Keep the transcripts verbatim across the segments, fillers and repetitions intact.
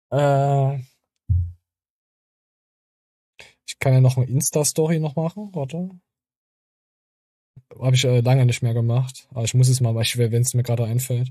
Äh, ich kann ja noch eine Insta-Story noch machen, warte. Habe ich äh, lange nicht mehr gemacht. Aber ich muss es mal, weil ich, wenn es mir gerade einfällt.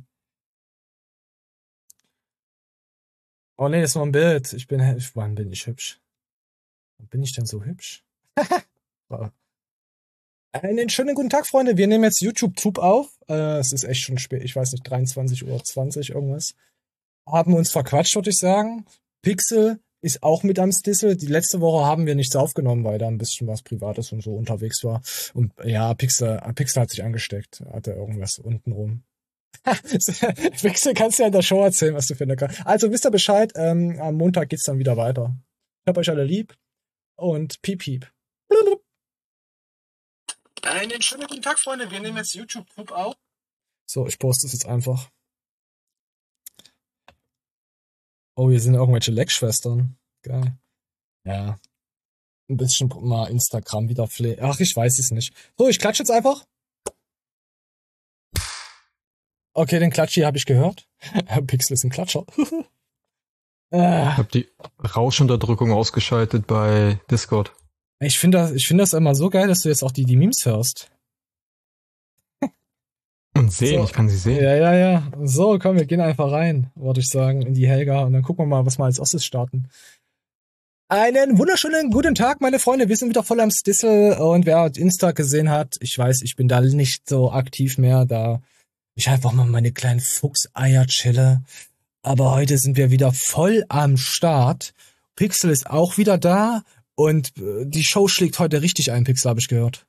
Oh nee, das ist nur ein Bild. Ich bin, hä- wann bin ich hübsch? Wann bin ich denn so hübsch? Wow. Einen schönen guten Tag, Freunde. Wir nehmen jetzt YouTube-Tube auf. Äh, es ist echt schon spät. Ich weiß nicht, dreiundzwanzig Uhr zwanzig irgendwas. Haben uns verquatscht, würde ich sagen. Pixel ist auch mit am Stissel. Die letzte Woche haben wir nichts aufgenommen, weil da ein bisschen was Privates und so unterwegs war. Und ja, Pixel, Pixel hat sich angesteckt. Hatte irgendwas unten rum. Pixel, kannst du ja in der Show erzählen, was du für eine... Also wisst ihr Bescheid, ähm, am Montag geht's dann wieder weiter. Ich hab euch alle lieb und piep piep. Einen schönen guten Tag, Freunde. Wir nehmen jetzt YouTube-Club auf. So, ich poste es jetzt einfach. Oh, hier sind irgendwelche Leckschwestern. Geil. Ja. Ein bisschen mal Instagram wieder pflegen. Ach, ich weiß es nicht. So, ich klatsche jetzt einfach. Okay, den Klatschi habe ich gehört. Pixel ist ein Klatscher. äh, Ich habe die Rauschunterdrückung ausgeschaltet bei Discord. ich finde das, ich finde das immer so geil, dass du jetzt auch die, die Memes hörst. Und sehen, So. ich kann sie sehen. Ja, ja, ja. So, komm, wir gehen einfach rein, würde ich sagen, in die Helga. Und dann gucken wir mal, was wir als erstes starten. Einen wunderschönen guten Tag, meine Freunde. Wir sind wieder voll am Stissel. Und wer Insta gesehen hat, ich weiß, ich bin da nicht so aktiv mehr, da ich einfach mal meine kleinen Fuchseier chille. Aber heute sind wir wieder voll am Start. Pixel ist auch wieder da. Und äh, die Show schlägt heute richtig ein, Pixel, habe ich gehört.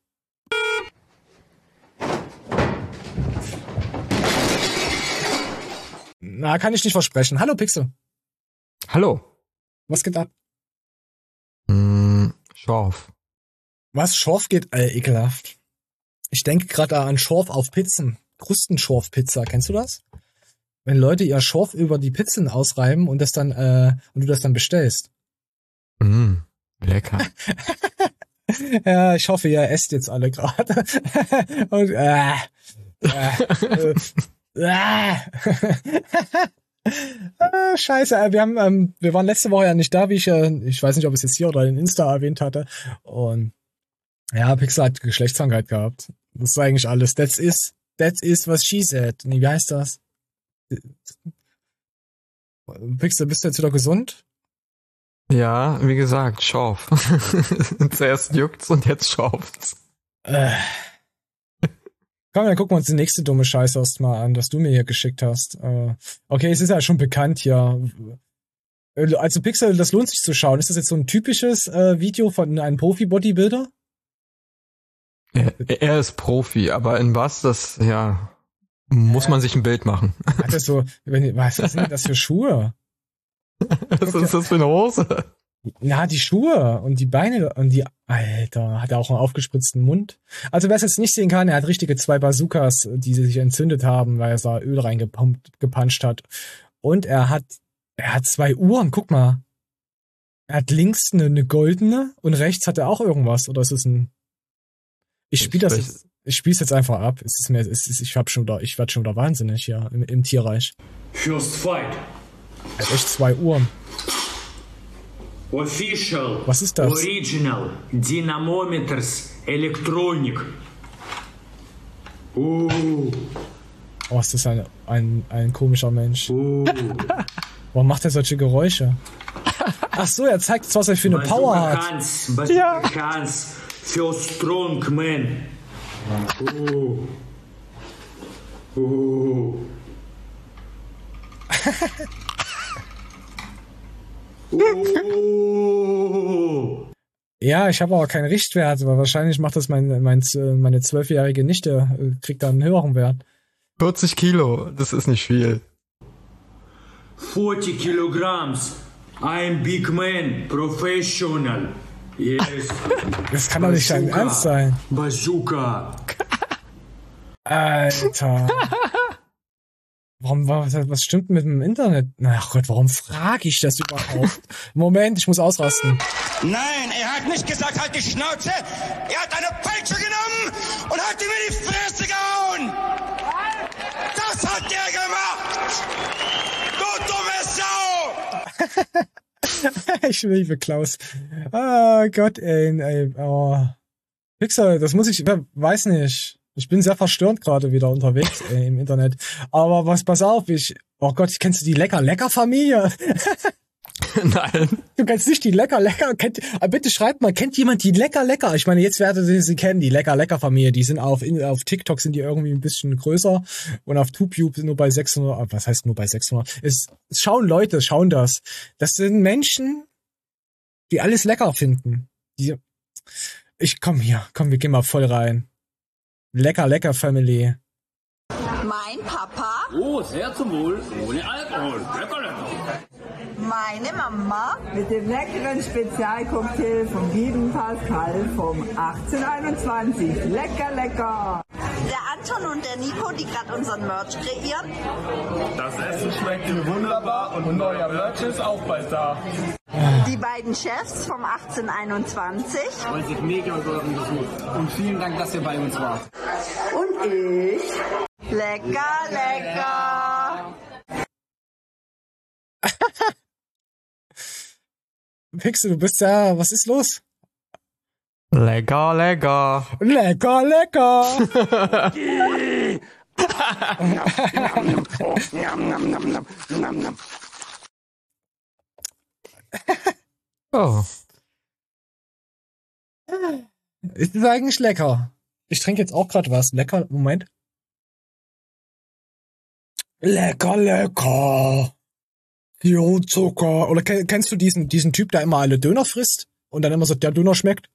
Na, kann ich nicht versprechen. Hallo, Pixel. Hallo. Was geht ab? Hm, Schorf. Was? Schorf geht? Äh, ekelhaft. Ich denke gerade an Schorf auf Pizzen. Krustenschorf-Pizza. Kennst du das? Wenn Leute ihr Schorf über die Pizzen ausreiben und das dann, äh, und du das dann bestellst. Mm, lecker. Ja, ich hoffe, ihr esst jetzt alle gerade. Und, äh, äh, äh, äh, scheiße, äh, wir haben, ähm, wir waren letzte Woche ja nicht da, wie ich, äh, ich weiß nicht, ob ich es jetzt hier oder in Insta erwähnt hatte. Und ja, Pixel hat Geschlechtskrankheit gehabt. Das ist eigentlich alles. That's is, that is was she said. Nee, wie heißt das? Pixel, bist du jetzt wieder gesund? Ja, wie gesagt, Schorf. Zuerst juckt's und jetzt schorft's. Äh. Komm, dann gucken wir uns die nächste dumme Scheiße erst mal an, was du mir hier geschickt hast. Äh, okay, es ist ja schon bekannt hier. Also Pixel, das lohnt sich zu schauen. Ist das jetzt so ein typisches äh, Video von einem Profi-Bodybuilder? Er, er ist Profi, aber in was, das, ja, muss man sich ein Bild machen. Hat das so, wenn, was sind denn das für Schuhe? Was ist das für eine Hose? Na, die Schuhe und die Beine und die, Alter, hat er auch einen aufgespritzten Mund. Also wer es jetzt nicht sehen kann, er hat richtige zwei Bazookas, die sich entzündet haben, weil er da Öl reingepumpt, gepanscht hat. Und er hat, er hat zwei Uhren, guck mal. Er hat links eine, eine goldene und rechts hat er auch irgendwas. Oder ist es ein, ich spiele das jetzt, ich spiele es jetzt einfach ab. Es ist mir, es ist, ich hab schon da, ich werd schon da wahnsinnig hier im, im Tierreich. First fight. Er hat echt zwei Uhren. Official. Was ist das? Original. Dynamometers. Electronic. Uh. Oh, ist das ein, ein, ein komischer Mensch. Uh. Warum macht er solche Geräusche? Ach so, er zeigt, was er für eine Power hat. Hans. Ja. Hans. For strong man. Uh. Uh. uh. Ja, ich habe aber keinen Richtwert, aber wahrscheinlich macht das mein, mein, meine zwölfjährige Nichte, kriegt da einen höheren Wert. vierzig Kilo, das ist nicht viel. forty kilograms. I'm big man, professional. Yes. Das kann doch nicht dein Ernst sein. Bazooka. Alter. Warum, was, was stimmt mit dem Internet? Ach Gott, warum frage ich das überhaupt? Moment, ich muss ausrasten. Nein, er hat nicht gesagt, halt die Schnauze. Er hat eine Peitsche genommen und hat ihm in die Fresse gehauen. Das hat er gemacht. Du dumme Sau. Ich liebe Klaus. Ah Gott, ey, ey oh. Pixel, das muss ich, weiß nicht. Ich bin sehr verstörend gerade wieder unterwegs ey, im Internet. Aber was, pass auf, ich, oh Gott, kennst du die Lecker-Lecker-Familie? Nein. Du kennst nicht die Lecker-Lecker, kennt, bitte schreibt mal, kennt jemand die Lecker-Lecker? Ich meine, jetzt werdet ihr sie kennen, die Lecker-Lecker-Familie. Die sind auf, auf TikTok sind die irgendwie ein bisschen größer und auf TubeTube nur bei sechshundert, was heißt nur bei sechshundert? Es, es schauen Leute, schauen das. Das sind Menschen, die alles lecker finden. Die, ich komm hier, komm, wir gehen mal voll rein. Lecker-Lecker-Family. Mein Papa. Oh, sehr zum Wohl. Ohne Alkohol. Lecker, lecker. Meine Mama. Mit dem leckeren Spezialcocktail von Guido Pascal vom achtzehnhunderteinundzwanzig. Lecker, lecker. Der Anton und der Nico, die gerade unseren Merch kreieren. Das Essen schmeckt wunderbar und neuer Merch ist auch bald da. Die beiden Chefs vom achtzehnhunderteinundzwanzig. Freut sich mega über euren Besuch. Und vielen Dank, dass ihr bei uns wart. Und ich. Lecker, lecker. Pixel, du bist ja, was ist los? Lecker, lecker. Lecker, lecker. Oh. Ist es eigentlich lecker? Ich trinke jetzt auch gerade was. Lecker, Moment. Lecker, lecker. Jo, Zucker. Oder kennst du diesen, diesen Typ, der immer alle Döner frisst und dann immer so, der Döner schmeckt?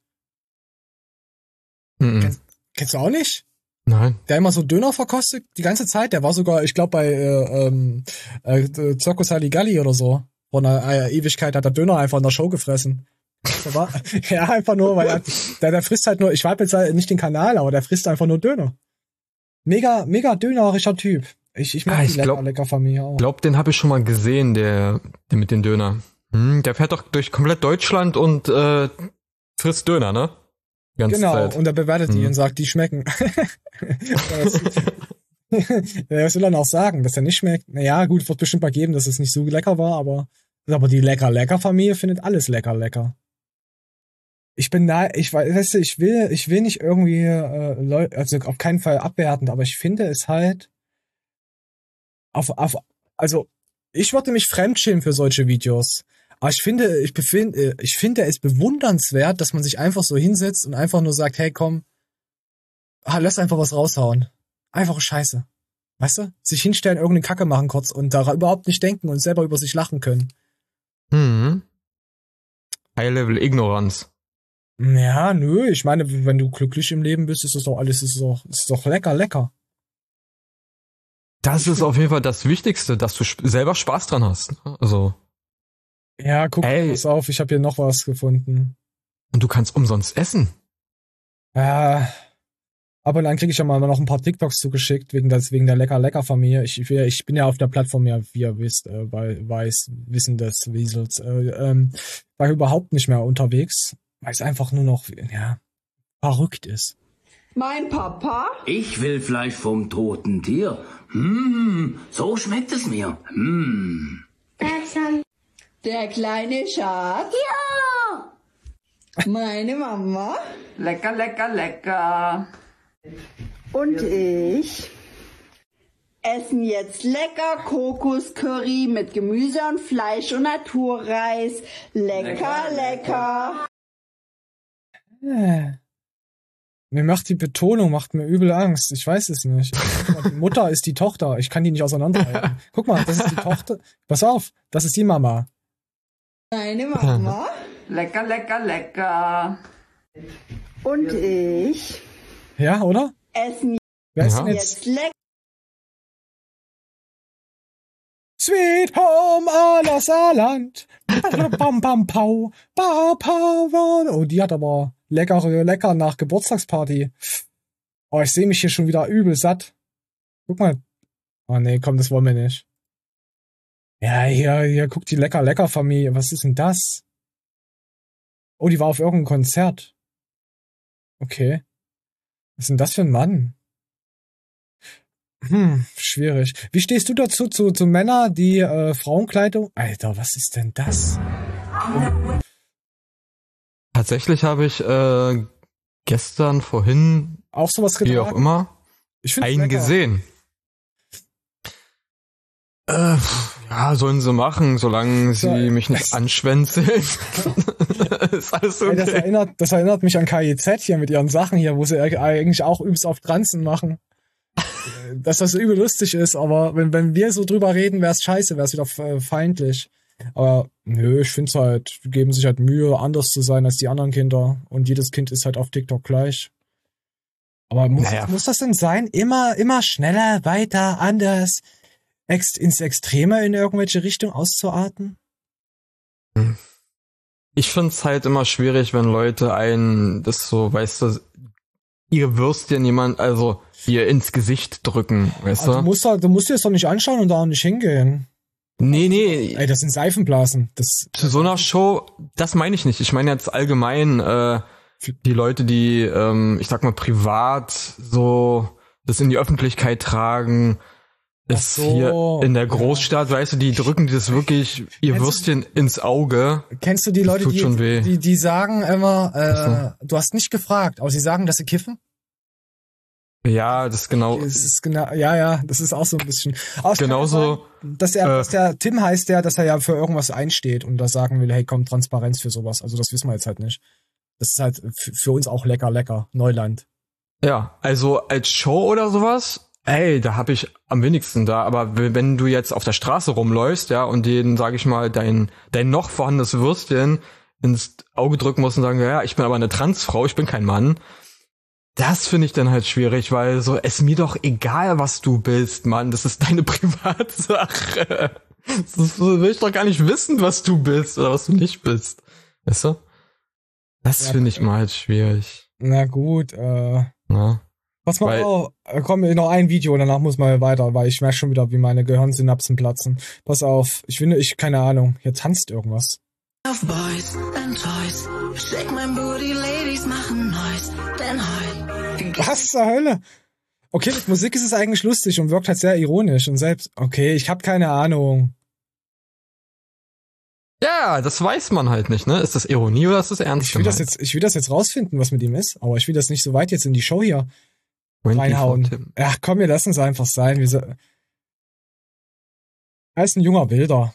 Mhm. Kennst, kennst du auch nicht? Nein. Der immer so Döner verkostet die ganze Zeit. Der war sogar, ich glaube, bei äh, ähm, äh, Circus Halligalli oder so. Vor einer äh, Ewigkeit hat der Döner einfach in der Show gefressen. Der war, ja, einfach nur, weil er, der, der frisst halt nur, ich weiß jetzt halt nicht den Kanal, aber der frisst einfach nur Döner. Mega, mega dönerischer Typ. Ich, ich mag Ah, die ich lecker, glaub- lecker Familie auch. Ich glaube, den habe ich schon mal gesehen, der, der mit den Döner. Hm, der fährt doch durch komplett Deutschland und äh, frisst Döner, ne? Die ganze Genau, Zeit. und er bewertet die Hm. und sagt, die schmecken. Ja, was will er noch sagen, dass er nicht schmeckt? Naja, gut, wird bestimmt mal geben, dass es nicht so lecker war, aber, aber die Lecker-Lecker-Familie findet alles lecker-lecker. Ich bin da, ich weiß, weißt du, ich will, ich will nicht irgendwie, äh, Leute, also auf keinen Fall abwertend, aber ich finde es halt, auf, auf, also, ich würde mich fremdschämen für solche Videos. Aber ich finde, ich befinde, ich finde es bewundernswert, dass man sich einfach so hinsetzt und einfach nur sagt, hey, komm, ah, lass einfach was raushauen. Einfache Scheiße. Weißt du? Sich hinstellen, irgendeine Kacke machen kurz und da überhaupt nicht denken und selber über sich lachen können. Hm. High-Level-Ignoranz. Ja, nö, ich meine, wenn du glücklich im Leben bist, ist das doch alles, ist doch, ist doch lecker, lecker. Das ist auf jeden Fall das Wichtigste, dass du sp- selber Spaß dran hast. Also, Ja, guck, Ey. pass auf, ich habe hier noch was gefunden. und du kannst umsonst essen. Ja, aber dann kriege ich ja mal noch ein paar TikToks zugeschickt, wegen, des, wegen der Lecker-Lecker-Familie. Ich, ich, ich bin ja auf der Plattform, ja, wie ihr wisst, äh, weil, weiß, wissen des Wiesels, äh, ähm, war überhaupt nicht mehr unterwegs, weil es einfach nur noch, ja, verrückt ist. Mein Papa. Ich will Fleisch vom toten Tier. Hm, so schmeckt es mir. Hm. Der kleine Schatz. Ja. Meine Mama. Lecker, lecker, lecker. Und ich. Essen jetzt lecker Kokoscurry mit Gemüse und Fleisch und Naturreis. Lecker, lecker. Äh. Mir macht die Betonung, macht mir übel Angst. Ich weiß es nicht. Die Mutter ist die Tochter. Ich kann die nicht auseinanderhalten. Guck mal, das ist die Tochter. Pass auf, das ist die Mama. Meine Mama. Lecker, lecker, lecker. Und ich. Ja, oder? Essen Wer ist Ja. denn jetzt? jetzt lecker. Sweet Home aller Saarland. Bam, bam, pau. Ba, pau, wa. Oh, die hat aber leckere, lecker nach Geburtstagsparty. Oh, ich sehe mich hier schon wieder übel satt. Guck mal. Oh, nee, komm, das wollen wir nicht. Ja, hier, hier, guck die lecker, lecker Familie. Was ist denn das? Oh, die war auf irgendeinem Konzert. Okay. Was ist denn das für ein Mann? Hm, schwierig. Wie stehst du dazu, zu, zu Männer, die äh, Frauenkleidung? Alter, was ist denn das? Tatsächlich habe ich äh, gestern, vorhin, Auch sowas wie auch immer, Ich find's einen lecker. gesehen. Äh, ja, sollen sie machen, solange sie Ja, mich nicht das- anschwänzeln. Ist alles Ey, das, okay. erinnert, das erinnert mich an K I Z hier mit ihren Sachen hier, wo sie eigentlich auch übelst auf Transen machen. Dass das übel lustig ist, aber wenn, wenn wir so drüber reden, wär's scheiße, wär's wieder äh, feindlich. Aber nö, ich find's halt, die geben sich halt Mühe, anders zu sein als die anderen Kinder. Und jedes Kind ist halt auf TikTok gleich. Aber muss, Naja. muss das denn sein? Immer, immer schneller, weiter, anders, ex ins Extreme in irgendwelche Richtung auszuarten? Ich find's halt immer schwierig, wenn Leute einen, das so, weißt du, ihr Würstchen jemand, also ihr ins Gesicht drücken, weißt Also, du du? musst halt, du musst dir das doch nicht anschauen und da auch nicht hingehen. Nee, nee, Ey, das sind Seifenblasen. Das, zu so einer Show, das meine ich nicht. Ich meine jetzt allgemein äh, die Leute, die, ähm, ich sag mal, privat so das in die Öffentlichkeit tragen. Das Ach so, hier in der ja. Großstadt, weißt du, die drücken das wirklich ihr Kennst du- Würstchen ins Auge. Kennst du die Das Leute, tut die, schon weh. die, die sagen immer, Ach äh, du hast nicht gefragt, aber sie sagen, dass sie kiffen? Ja, das ist genau, Das ist genau, ja, ja, das ist auch so ein bisschen. Aber es kann genauso, sein, dass er, äh, dass der Tim heißt der, dass er ja für irgendwas einsteht und da sagen will, hey, komm, Transparenz für sowas. Also das wissen wir jetzt halt nicht. Das ist halt f- für uns auch lecker, lecker. Neuland. ja, also als Show oder sowas, ey, da hab ich am wenigsten da, aber w- wenn du jetzt auf der Straße rumläufst, ja, und denen, sag ich mal, dein, dein noch vorhandenes Würstchen ins Auge drücken musst und sagen, ja, ich bin aber eine Transfrau, ich bin kein Mann, das finde ich dann halt schwierig, weil so, es mir doch egal, was du bist, Mann, das ist deine Privatsache. Das will ich doch gar nicht wissen, was du bist oder was du nicht bist. Weißt du? Das Ja, finde ich mal halt schwierig. Na gut, äh, Ne? pass mal Weil- auf, äh, komm, noch ein Video, danach muss mal weiter, weil ich merke schon wieder, wie meine Gehirnsynapsen platzen. Pass auf, ich finde, ich, keine Ahnung, hier tanzt irgendwas. Auf Boys and Toys. Shake my booty, Ladies machen Noise. Denn heute Was zur Hölle? Okay, mit Musik ist es eigentlich lustig und wirkt halt sehr ironisch und selbst, okay, ich habe keine Ahnung. Ja, das weiß man halt nicht, ne? Ist das Ironie oder ist das ernst Ich will das gemeint? jetzt, ich will das jetzt rausfinden, was mit ihm ist, aber ich will das nicht so weit jetzt in die Show hier vierundzwanzig reinhauen. Tim. Ach komm, wir lassen es einfach sein. Wir so- Er ist ein junger Wilder.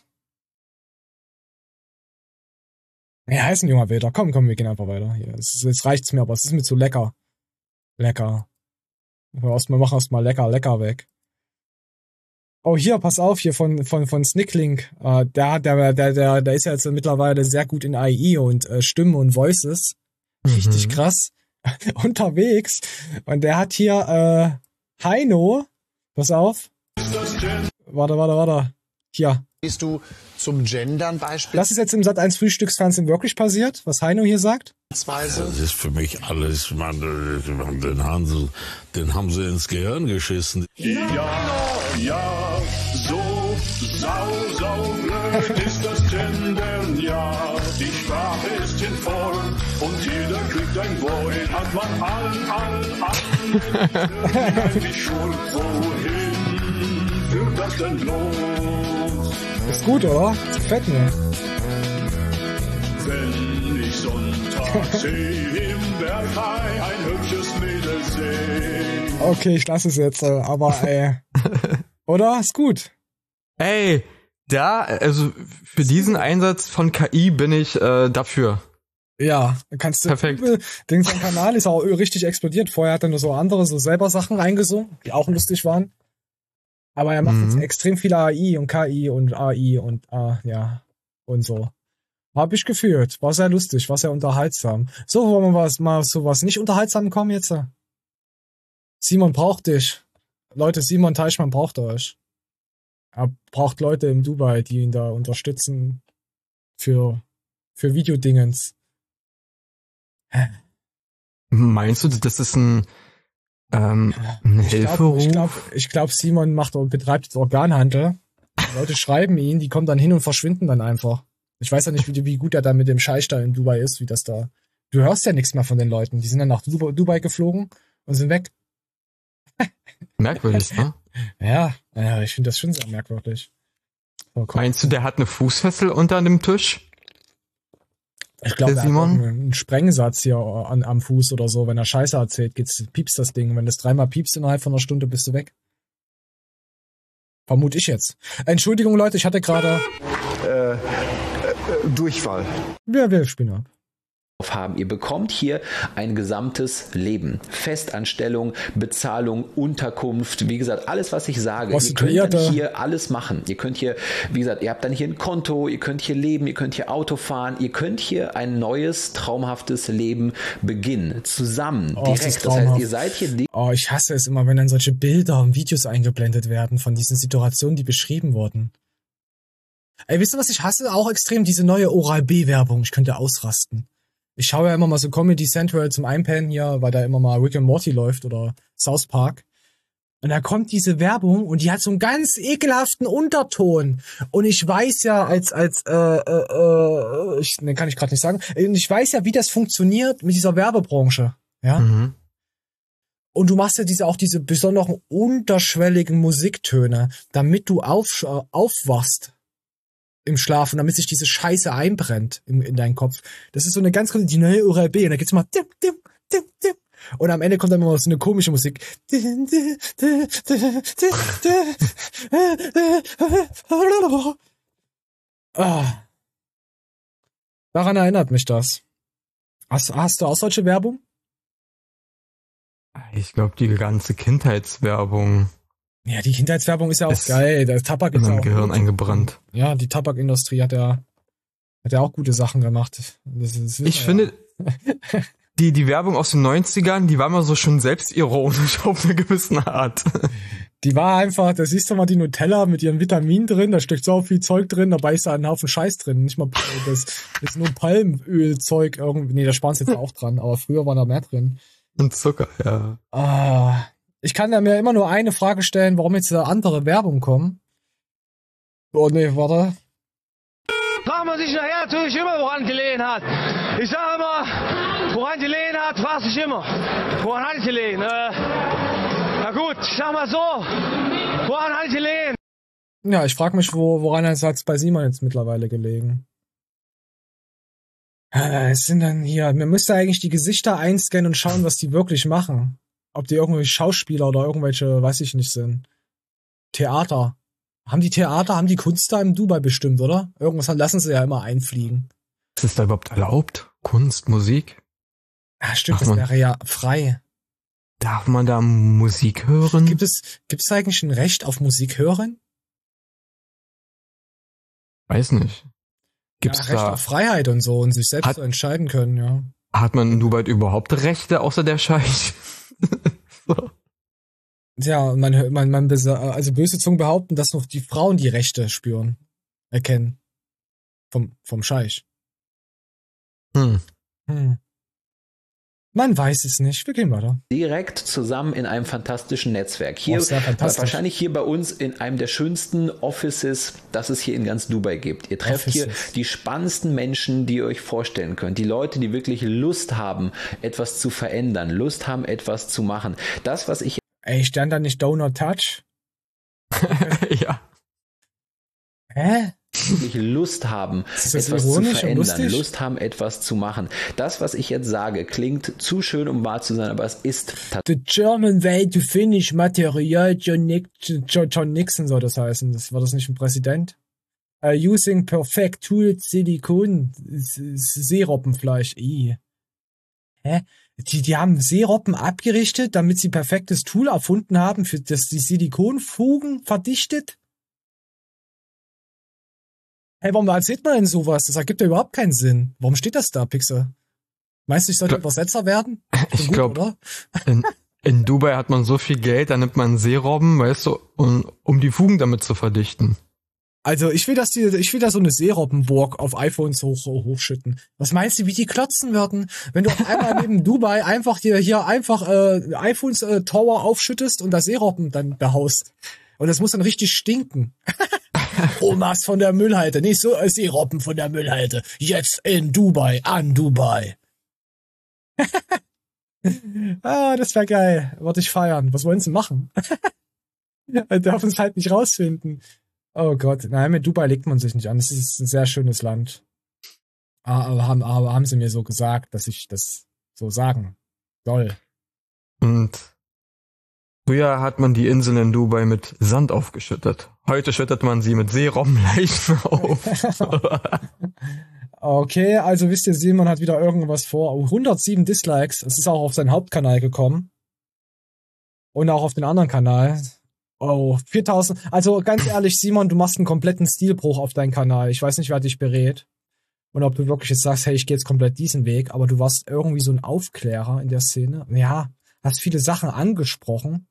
Er ist ein junger Wilder. Komm, komm, wir gehen einfach weiter. Hier, es ist, jetzt reicht's mir, aber es ist mir zu lecker. Lecker. Wir erstmal machen erstmal lecker, lecker weg. Oh, hier, pass auf, hier von, von, von Snicklink. Äh, der, der, der, der, der ist ja jetzt mittlerweile sehr gut in A I und äh, Stimmen und Voices. Richtig Mhm. krass. Unterwegs. Und der hat hier, äh, Heino. Pass auf. Warte, warte, warte. Hier. Gehst du zum Gendern beispielsweise? Das ist jetzt im Sat eins Frühstücksfernsehen wirklich passiert, was Heino hier sagt. Das ist für mich alles, man, den haben sie, den haben sie ins Gehirn geschissen. Ja, ja, so sau, sau blöd ist das Gendern, ja. Die Sprache ist in Form und jeder kriegt ein Wort. Hat man allen, allen, allen die Schuld, wohin führt das denn los? Ist gut, oder? Gefällt mir. Wenn ich sonntags im Berghain ein hübsches Mädel sehe. Okay, ich lasse es jetzt, äh, aber ey. Oder? Ist gut. Ey, da, also für diesen Einsatz von K I bin ich äh, dafür. Ja, kannst du. Perfekt. Übel, Ding, sein Kanal ist auch richtig explodiert. Vorher hat er nur so andere, so selber Sachen reingesungen, die auch lustig waren. Aber er macht Mhm. jetzt extrem viel A I und K I und A I und ah, ja, und so. Hab ich gefühlt. War sehr lustig, war sehr unterhaltsam. So, wollen wir was, mal so was nicht unterhaltsam kommen jetzt? Simon braucht dich. Leute, Simon Teichmann braucht euch. Er braucht Leute im Dubai, die ihn da unterstützen für, für Videodingens. Meinst du, das ist ein, ähm, ein Ich glaube, Hilferuf? ich glaub, ich glaub, Simon macht und betreibt jetzt Organhandel. Die Leute schreiben ihn, die kommen dann hin und verschwinden dann einfach. Ich weiß ja nicht, wie, wie gut er da mit dem Scheich da in Dubai ist, wie das da. Du hörst ja nichts mehr von den Leuten. Die sind dann nach Dubai, Dubai geflogen und sind weg. Merkwürdig, ne? Ja, ja, ich finde das schon sehr merkwürdig. So, komm. Meinst du, der hat eine Fußfessel unter dem Tisch? Ich glaube, Der er hat Simon? einen Sprengsatz hier an, am Fuß oder so. Wenn er Scheiße erzählt, geht's, piepst das Ding. Wenn das dreimal piepst innerhalb von einer Stunde, bist du weg. Vermute ich jetzt. Entschuldigung, Leute, ich hatte gerade... Äh, äh, Durchfall. Ja, wir spielen ab. Haben. Ihr bekommt hier ein gesamtes Leben. Festanstellung, Bezahlung, Unterkunft, wie gesagt, alles, was ich sage. Ihr könnt dann hier alles machen. Ihr könnt hier, wie gesagt, ihr habt dann hier ein Konto, ihr könnt hier leben, ihr könnt hier Auto fahren, ihr könnt hier ein neues, traumhaftes Leben beginnen. Zusammen, Oh, direkt. das, das heißt, ihr seid hier... Oh, ich hasse es immer, wenn dann solche Bilder und Videos eingeblendet werden von diesen Situationen, die beschrieben wurden. Ey, wisst ihr, was ich hasse? Auch extrem diese neue Oral-B-Werbung. Ich könnte ausrasten. Ich schaue ja immer mal so Comedy Central zum Einpennen hier, weil da immer mal Rick and Morty läuft oder South Park. Und da kommt diese Werbung und die hat so einen ganz ekelhaften Unterton. Und ich weiß ja als, als, äh, äh, äh ich, ne, kann ich gerade nicht sagen. Und ich weiß ja, wie das funktioniert mit dieser Werbebranche. Ja. Mhm. Und du machst ja diese, auch diese besonderen unterschwelligen Musiktöne, damit du auf, äh, aufwachst im Schlaf und damit sich diese Scheiße einbrennt in, in deinen Kopf. Das ist so eine ganz die neue Oral-B und da geht's mal dim, dim, dim, dim. Und am Ende kommt dann immer so eine komische Musik. Ah. Daran erinnert mich das. Hast, hast du auch solche Werbung? Ich glaube, die ganze Kindheitswerbung. Ja, die Kindheitswerbung ist ja auch ist geil. Der Tabak ist in ja meinem auch Gehirn gut. eingebrannt. Ja, die Tabakindustrie hat ja, hat ja auch gute Sachen gemacht. Das ist, ich ja. finde, die, die Werbung aus den neunzigern, die war immer so schon selbstironisch auf eine gewisse Art. Die war einfach, da siehst du mal die Nutella mit ihren Vitaminen drin, da steckt so viel Zeug drin, dabei ist da ein Haufen Scheiß drin. Nicht mal, das ist nur Palmölzeug irgendwie. Nee, da sparen sie jetzt auch dran, aber früher war da mehr drin. Und Zucker, ja. Ah. Ich kann da mir immer nur eine Frage stellen, warum jetzt da andere Werbung kommen. Oh nee, warte. Fragt man sich nachher natürlich immer, woran gelegen hat. Ich sage immer, woran gelegen hat, fragt sich immer. Woran hat es gelegen? Äh, na gut, ich sag mal so, woran hat es gelegen? Ja, ich frage mich, wo, woran hat es bei Simon jetzt mittlerweile gelegen? Äh, es sind dann hier, man müsste eigentlich die Gesichter einscannen und schauen, was die wirklich machen. Ob die irgendwelche Schauspieler oder irgendwelche, weiß ich nicht, sind. Theater. Haben die Theater, haben die Kunst da im Dubai bestimmt, oder? Irgendwas lassen sie ja immer einfliegen. Ist das da überhaupt erlaubt? Kunst, Musik? Ja, stimmt, Darf das man, wäre ja frei. Darf man da Musik hören? Gibt es, gibt es eigentlich ein Recht auf Musik hören? Weiß nicht. Gibt's ja, Recht da auf Freiheit und so und sich selbst hat, so entscheiden können, ja. Hat man in Dubai überhaupt Rechte außer der Scheich? So. Ja, man, man, man, also böse Zungen behaupten, dass noch die Frauen die Rechte spüren, erkennen. Vom, vom Scheich. Hm. Hm. Man weiß es nicht. Wir gehen weiter. Direkt zusammen in einem fantastischen Netzwerk. Hier, fantastisch. wahrscheinlich hier bei uns in einem der schönsten Offices, das es hier in ganz Dubai gibt. Ihr trefft Offices. Hier die spannendsten Menschen, die ihr euch vorstellen könnt. Die Leute, die wirklich Lust haben, etwas zu verändern, Lust haben, etwas zu machen. Das, was ich... Ey, stand da nicht Donut Touch? Ja. Hä? Wirklich Lust haben, etwas zu verändern, Lust haben, etwas zu machen. Das, was ich jetzt sage, klingt zu schön, um wahr zu sein, aber es ist The German way to finish Material John, John, John Nixon soll das heißen. Das war das nicht ein Präsident? Uh, using perfect tools Silikon Seerobbenfleisch. I. Hä? Die, die haben Seerobben abgerichtet, damit sie perfektes Tool erfunden haben, für das die Silikonfugen verdichtet? Hey, warum erzählt man denn sowas? Das ergibt ja überhaupt keinen Sinn. Warum steht das da, Pixel? Meinst du, ich sollte Übersetzer werden? Ich glaube, in, in Dubai hat man so viel Geld, da nimmt man Seerobben, weißt du, um, um die Fugen damit zu verdichten. Also ich will, dass die, ich will da so eine Seerobbenburg auf iPhones hoch, hochschütten. Was meinst du, wie die klotzen würden, wenn du auf einmal neben Dubai einfach dir hier einfach äh, iPhones äh, Tower aufschüttest und da Seerobben dann behaust? Und das muss dann richtig stinken. Omas von der Müllhalde, nicht so als Seerobben von der Müllhalde. Jetzt in Dubai, an Dubai. Ah, das wäre geil. Wollte ich feiern. Was wollen sie machen? Wir dürfen es halt nicht rausfinden. Oh Gott, nein, mit Dubai legt man sich nicht an. Es ist ein sehr schönes Land. Aber haben, aber haben sie mir so gesagt, dass ich das so sagen soll. Und früher hat man die Insel in Dubai mit Sand aufgeschüttet. Heute schüttet man sie mit Seerobbenleichen auf. Okay, also wisst ihr, Simon hat wieder irgendwas vor. Oh, hundertsieben Dislikes. Es ist auch auf seinen Hauptkanal gekommen. Und auch auf den anderen Kanal. Oh, viertausend. Also ganz ehrlich, Simon, du machst einen kompletten Stilbruch auf deinen Kanal. Ich weiß nicht, wer dich berät. Und ob du wirklich jetzt sagst, hey, ich gehe jetzt komplett diesen Weg, aber du warst irgendwie so ein Aufklärer in der Szene. Ja, hast viele Sachen angesprochen.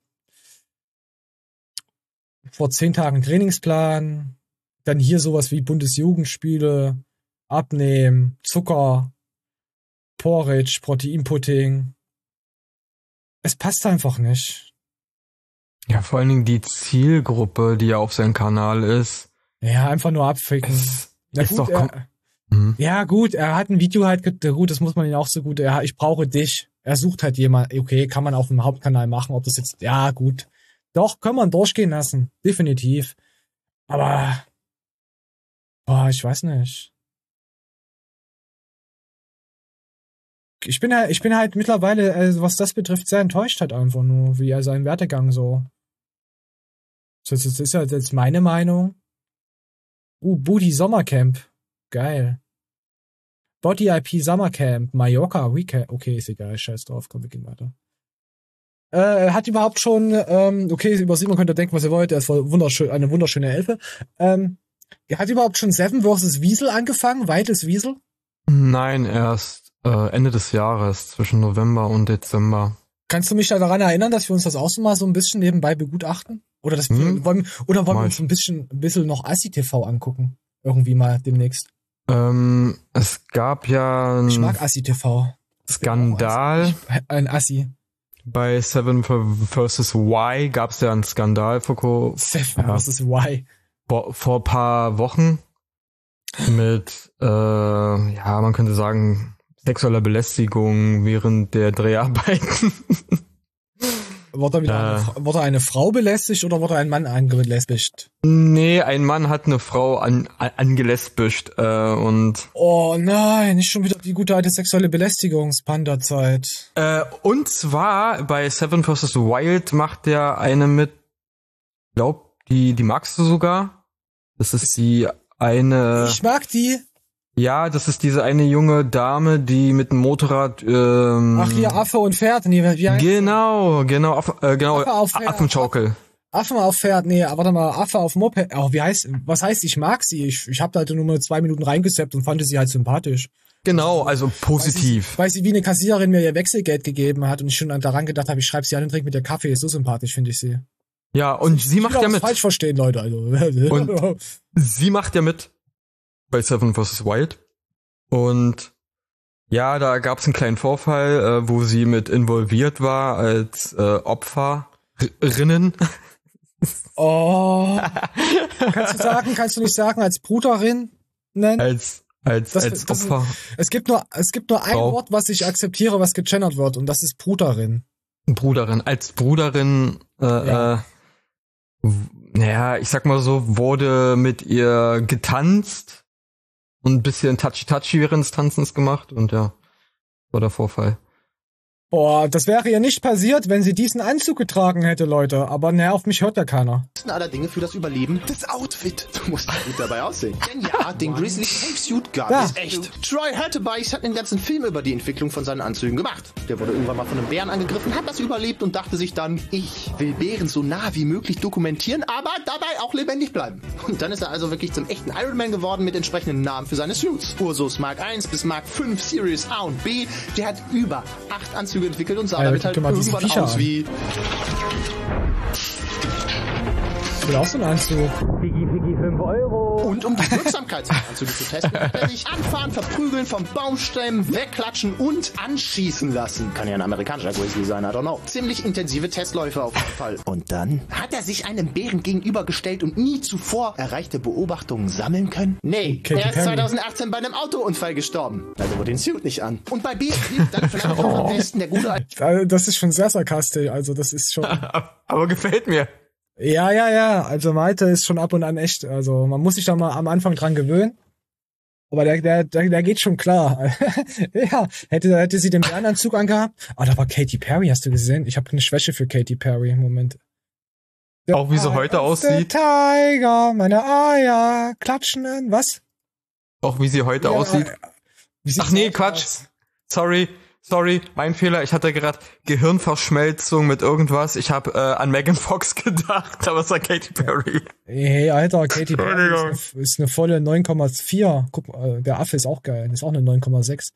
Vor zehn Tagen Trainingsplan, dann hier sowas wie Bundesjugendspiele, Abnehmen, Zucker, Porridge, Proteinpudding. Es passt einfach nicht. Ja, vor allen Dingen die Zielgruppe, die ja auf seinem Kanal ist. Ja, einfach nur abficken. Es Na ist gut, doch er, mhm. Ja, gut, er hat ein Video halt, gut, das muss man ihn auch so gut, ja, ich brauche dich. Er sucht halt jemand, okay, kann man auf dem Hauptkanal machen, ob das jetzt, ja, gut. Doch, kann man durchgehen lassen. Definitiv. Aber, boah, ich weiß nicht. Ich bin halt, ich bin halt mittlerweile, also was das betrifft, sehr enttäuscht halt einfach nur, wie er seinen Werdegang so. Das ist ja jetzt meine Meinung. Uh, Booty Sommercamp. Geil. Body I P Sommercamp, Mallorca Weekend. Okay, ist egal, scheiß drauf, komm, wir gehen weiter. Äh, hat überhaupt schon, ähm, okay, über Simon könnt ihr denken, was ihr wollt, er ist voll wunderschön, eine wunderschöne Elfe. Ähm, er hat überhaupt schon Seven versus Wiesel angefangen? Weites Wiesel? Nein, erst äh, Ende des Jahres, zwischen November und Dezember. Kannst du mich da daran erinnern, dass wir uns das auch so mal so ein bisschen nebenbei begutachten? Oder das hm? wollen, oder wollen wir uns ein bisschen, ein bisschen noch Assi T V angucken? Irgendwie mal demnächst. Ähm, es gab ja ein Ich mag Assi T V. Skandal. Ein Assi. Bei Seven versus Y gab es ja einen Skandal vor, Seven versus Y. Vor, vor ein paar Wochen mit, äh, ja, man könnte sagen, sexueller Belästigung während der Dreharbeiten. Wurde, wieder äh, eine, wurde eine Frau belästigt oder wurde ein Mann angelästigt? Nee, ein Mann hat eine Frau an, an, angelästigt äh, und... Oh nein, nicht schon wieder die gute alte sexuelle Belästigungspanda-Zeit. Äh, und zwar bei Seven versus Wild macht der eine mit, glaub, die, die magst du sogar. Das ist die eine... Ich mag die. Ja, das ist diese eine junge Dame, die mit dem Motorrad. Ähm, Ach hier, Affe und Pferd. Nee, wie heißt genau, genau, Affe, äh, genau, Affe auf Pferd. Affenschaukel. Affe auf Pferd, nee, warte mal, Affe auf Moped. Oh, wie heißt, was heißt, ich mag sie? Ich, ich hab da halt nur mal zwei Minuten reingesappt und fand sie halt sympathisch. Genau, also positiv. Weil sie, weil sie wie eine Kassiererin mir ihr Wechselgeld gegeben hat und ich schon daran gedacht habe, ich schreibe sie an und trinke mit der Kaffee. Ist so sympathisch, finde ich sie. Ja, und ich sie macht ja mit. falsch verstehen, Leute. Also. Und sie macht ja mit bei Seven versus Wild. Und ja, da gab es einen kleinen Vorfall, äh, wo sie mit involviert war als äh, Opferinnen. Oh. Kannst du sagen, kannst du nicht sagen, als Bruderin nennen? Als, als, das, als das Opfer. Ist, es gibt nur, es gibt nur ein Frau. Wort, was ich akzeptiere, was gegendert wird, und das ist Bruderin. Bruderin. Als Bruderin, äh, ja. äh, naja, ich sag mal so, wurde mit ihr getanzt. Und ein bisschen touchy-touchy während des Tanzens gemacht und ja, war der Vorfall. Boah, das wäre ja nicht passiert, wenn sie diesen Anzug getragen hätte, Leute. Aber naja, auf mich hört ja keiner. Aller Dinge für das Überleben das Outfit. Du musst gut dabei aussehen. Denn ja, den Grizzly Safe Suit gab ja. es echt. Troy Hattebice hat einen ganzen Film über die Entwicklung von seinen Anzügen gemacht. Der wurde irgendwann mal von einem Bären angegriffen, hat das überlebt und dachte sich dann, ich will Bären so nah wie möglich dokumentieren, aber dabei auch lebendig bleiben. Und dann ist er also wirklich zum echten Iron Man geworden mit entsprechenden Namen für seine Suits. Ursus Mark eins bis Mark fünf Series A und B. Der hat über acht Anzüge entwickelt und sah ja, damit halt irgendwann aus an. wie... Ich will auch so einen Anzug. Piggy, Piggy, fünf Euro. Und um die Wirksamkeit seiner Anzüge zu testen, hat er sich anfahren, verprügeln, vom Baumstämmen, wegklatschen und anschießen lassen. Kann ja ein amerikanischer Grizzly sein, I don't know. Ziemlich intensive Testläufe auf jeden Fall. Und dann hat er sich einem Bären gegenübergestellt und nie zuvor erreichte Beobachtungen sammeln können? Nee, okay, er ist zwanzig achtzehn bei einem Autounfall gestorben. Also wurde den Suit nicht an. Und bei B blieb dann vielleicht oh. am besten der gute... Das ist schon sehr sarkastisch, also das ist schon... Aber gefällt mir. Ja, ja, ja, also Malte ist schon ab und an echt, also man muss sich da mal am Anfang dran gewöhnen. Aber der, der, der, der geht schon klar. Ja, hätte, hätte sie den Bärenanzug angehabt. Ah, da war Katy Perry, hast du gesehen? Ich habe eine Schwäche für Katy Perry im Moment. Der Auch wie sie heute aussieht. Tiger, meine Eier, klatschen an, was? Auch wie sie heute ja, aussieht. Ach nee, Quatsch. Aus? Sorry, sorry, mein Fehler. Ich hatte gerade Gehirnverschmelzung mit irgendwas. Ich habe äh, an Megan Fox gedacht, aber es war Katy Perry. Hey, Alter, Katy Perry ist, ist eine volle neun Komma vier. Guck mal, der Affe ist auch geil. Ist auch eine neun Komma sechs.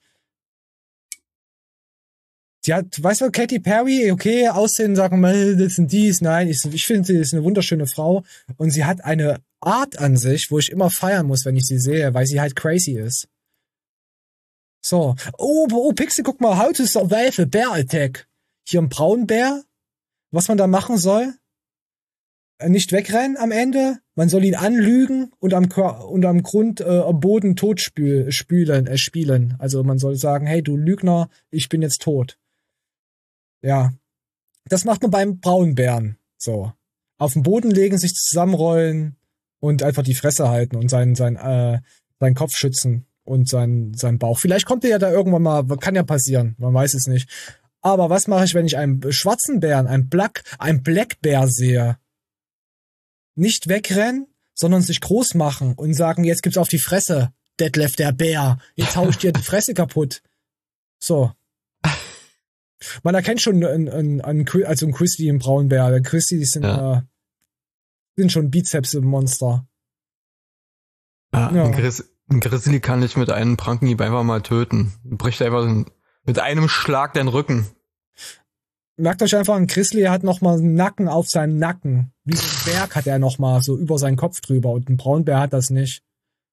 Die hat, weißt du, Katy Perry, okay, Aussehen, sagen wir, das sind dies, nein, ich, ich finde, sie ist eine wunderschöne Frau und sie hat eine Art an sich, wo ich immer feiern muss, wenn ich sie sehe, weil sie halt crazy ist. So. Oh, oh, Pixel, guck mal, how to survive a bear attack. Hier ein Braunbär. Was man da machen soll? Nicht wegrennen am Ende. Man soll ihn anlügen und am, und am Grund, äh, am Boden tot spül, spülen, äh, spielen. Also man soll sagen, hey, du Lügner, ich bin jetzt tot. Ja. Das macht man beim Braunbären. So. Auf den Boden legen, sich zusammenrollen und einfach die Fresse halten und seinen, seinen, äh, seinen Kopf schützen. Und sein, sein Bauch. Vielleicht kommt er ja da irgendwann mal, kann ja passieren, man weiß es nicht. Aber was mache ich, wenn ich einen schwarzen Bären, einen Black, einen Blackbär sehe? Nicht wegrennen, sondern sich groß machen und sagen, jetzt gibt's auf die Fresse, Detlef der Bär, jetzt hau ich dir die Fresse kaputt. So. Man erkennt schon einen, einen, einen, also einen Grizzly, einen Braunbär. Der Grizzly, die sind, ja. äh, sind schon Bizeps im Monster. Ah, ja. Ein Grizzly. Ein Grizzly kann ich mit einem Prankenhieb einfach mal töten. Bricht einfach mit einem Schlag den Rücken. Merkt euch einfach, ein Grizzly hat nochmal einen Nacken auf seinem Nacken. Wie so ein Berg hat er nochmal so über seinen Kopf drüber und ein Braunbär hat das nicht.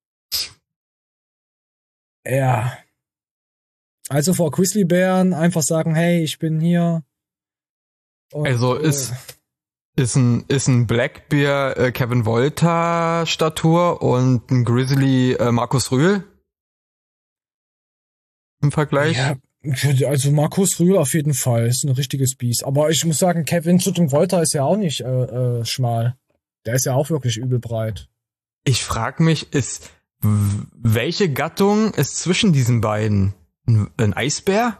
Ja. Also vor Grizzlybären einfach sagen, hey, ich bin hier. Und, also ist... Ist ein, ist ein Blackbear äh, Kevin Wolter Statur und ein Grizzly äh, Markus Rühl im Vergleich? Ja, also Markus Rühl auf jeden Fall ist ein richtiges Biest. Aber ich muss sagen, Kevin zu dem Wolter ist ja auch nicht äh, äh, schmal. Der ist ja auch wirklich übel breit. Ich frag mich, ist welche Gattung ist zwischen diesen beiden? Ein, ein Eisbär?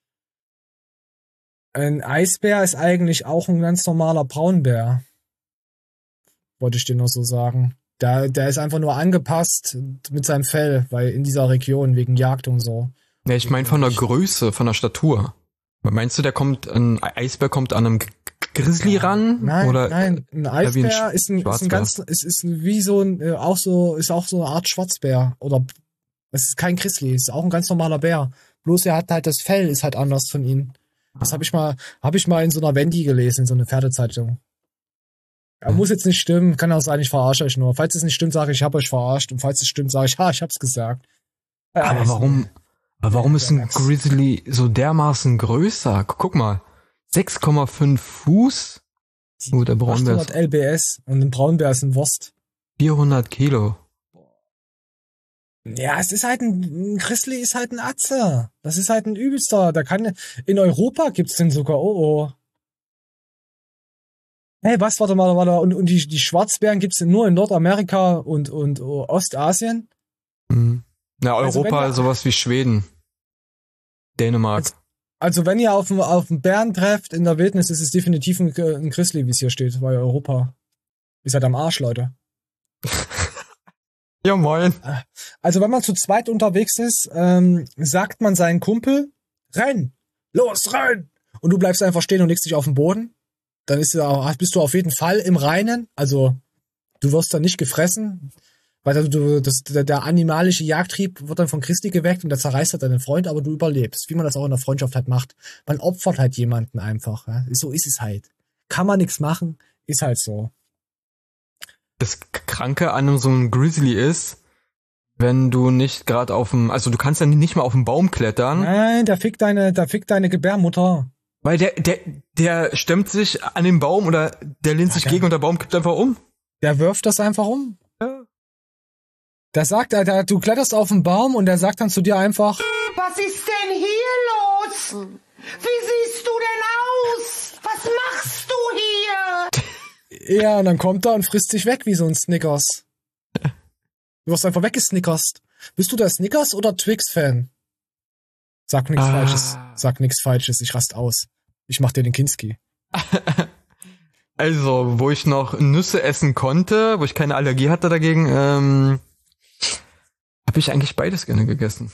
Ein Eisbär ist eigentlich auch ein ganz normaler Braunbär. Wollte ich dir noch so sagen. Der, der ist einfach nur angepasst mit seinem Fell, weil in dieser Region wegen Jagd und so. Ja, ich meine von der Größe, von der Statur. Meinst du, der kommt, ein Eisbär kommt an einem Grizzly ja. ran? Nein, oder nein, ein Eisbär ein ist, ein, ist ein ganz, ist, ist wie so ein, auch so, ist auch so eine Art Schwarzbär. Oder, es ist kein Grizzly, ist auch ein ganz normaler Bär. Bloß er hat halt, das Fell ist halt anders von ihm. Das habe ich mal, habe ich mal in so einer Wendy gelesen, in so einer Pferdezeitung. Ja, muss jetzt nicht stimmen, kann auch sein, ich verarsche euch nur. Falls es nicht stimmt, sage ich, ich habe euch verarscht. Und falls es stimmt, sage ich, ha, ich hab's gesagt. Ja, aber warum, aber warum ist ein Grizzly so dermaßen größer? Guck mal, sechs Komma fünf Fuß. Oh, der Braunbär achthundert L B S und ein Braunbär ist ein Wurst. vierhundert Kilo. Ja, es ist halt ein, ein Grizzly ist halt ein Atze. Das ist halt ein übelster. Da kann, in Europa gibt's den sogar, oh oh. Hey, was, warte mal, warte mal, und, und die, die Schwarzbären gibt's nur in Nordamerika und, und oh, Ostasien? Mhm. Na, Europa, also sowas wie Schweden. Dänemark. Also, also wenn ihr auf, auf einen Bären trefft in der Wildnis, ist es definitiv ein, ein Grizzly, wie es hier steht, weil Europa ist halt am Arsch, Leute. Ja, moin. Also wenn man zu zweit unterwegs ist, ähm, sagt man seinen Kumpel, renn, los, renn! Und du bleibst einfach stehen und legst dich auf den Boden. Dann ist, bist du auf jeden Fall im Reinen. Also du wirst dann nicht gefressen, weil du, das, der, der animalische Jagdtrieb wird dann von Christi geweckt und der zerreißt halt deinen Freund, aber du überlebst, wie man das auch in der Freundschaft halt macht. Man opfert halt jemanden einfach. Ja? So ist es halt. Kann man nichts machen, ist halt so. Das Kranke an so einem Grizzly ist, wenn du nicht gerade auf dem, also du kannst ja nicht mal auf den Baum klettern. Nein, der fickt deine, der fickt deine Gebärmutter. Weil der, der, der stemmt sich an den Baum oder der lehnt sich ja, gegen und der Baum kippt einfach um. Der wirft das einfach um. Ja. Der sagt, der, du kletterst auf den Baum und der sagt dann zu dir einfach, was ist denn hier los? Wie siehst du denn aus? Was machst du hier? Ja, und dann kommt er und frisst sich weg wie so ein Snickers. Du wirst einfach weggesnickerst. Bist du der Snickers- oder Twix-Fan? Sag nichts ah. Falsches. Sag nichts Falsches. Ich rast aus. Ich mach dir den Kinski. Also, wo ich noch Nüsse essen konnte, wo ich keine Allergie hatte dagegen, ähm, habe ich eigentlich beides gerne gegessen.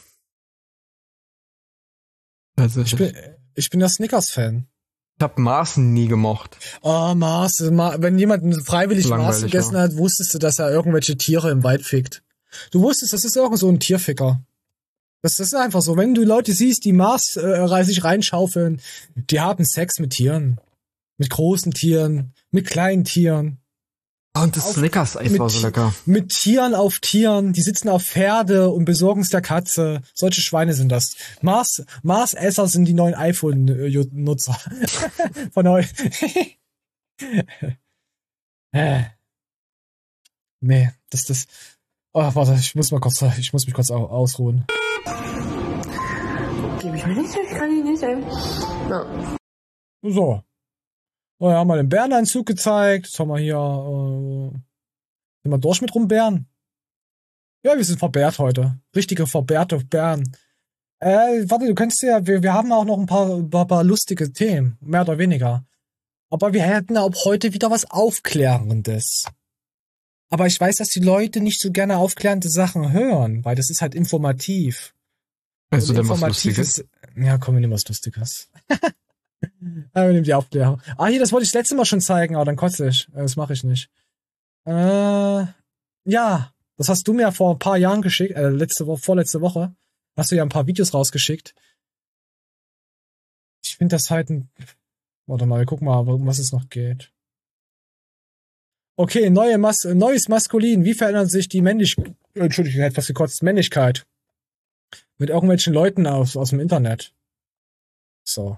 Also ich bin, ich bin der Snickers-Fan. Ich hab Mars nie gemocht. Oh, Mars. Wenn jemand freiwillig Mars gegessen hat, wusstest du, dass er irgendwelche Tiere im Wald fickt. Du wusstest, das ist irgend so ein Tierficker. Das, das ist einfach so. Wenn du Leute siehst, die Mars äh, sich reinschaufeln, die haben Sex mit Tieren. Mit großen Tieren, mit kleinen Tieren. Und das Snickers-Eis war so lecker. Mit Tieren auf Tieren, die sitzen auf Pferde und besorgen es der Katze. Solche Schweine sind das. Mars, Mars-Esser sind die neuen iPhone-Nutzer. Von euch. Nee, das, das, oh, warte, ich muss mal kurz, ich muss mich kurz ausruhen. Gebe ich mir nicht, ich kann ihn nicht, ey. Ja. So. Oh, ja, haben wir den Bäreneinzug gezeigt. Jetzt haben wir hier, äh, sind wir durch mit Rumbären? Ja, wir sind verbärt heute. Richtige verbärte Bären. Äh, warte, du könntest ja, wir, wir haben auch noch ein paar, paar, paar lustige Themen. Mehr oder weniger. Aber wir hätten auch heute wieder was Aufklärendes. Aber ich weiß, dass die Leute nicht so gerne aufklärende Sachen hören, weil das ist halt informativ. Also dann was Lustiges? Ja, komm, wir nehmen was Lustiges. Ja, wir nehmen die Aufklärung. Ah, hier, das wollte ich das letzte Mal schon zeigen, aber dann kotze ich. Das mache ich nicht. Äh, ja, das hast du mir vor ein paar Jahren geschickt, äh, letzte Woche, vorletzte Woche. Hast du ja ein paar Videos rausgeschickt. Ich finde das halt ein... Warte mal, wir gucken mal, um was es noch geht. Okay, neue Mas neues Maskulin. Wie verändert sich die Männlichkeit? Entschuldigung, ich hätte fast gekotzt. Männlichkeit. Mit irgendwelchen Leuten aus, aus dem Internet. So.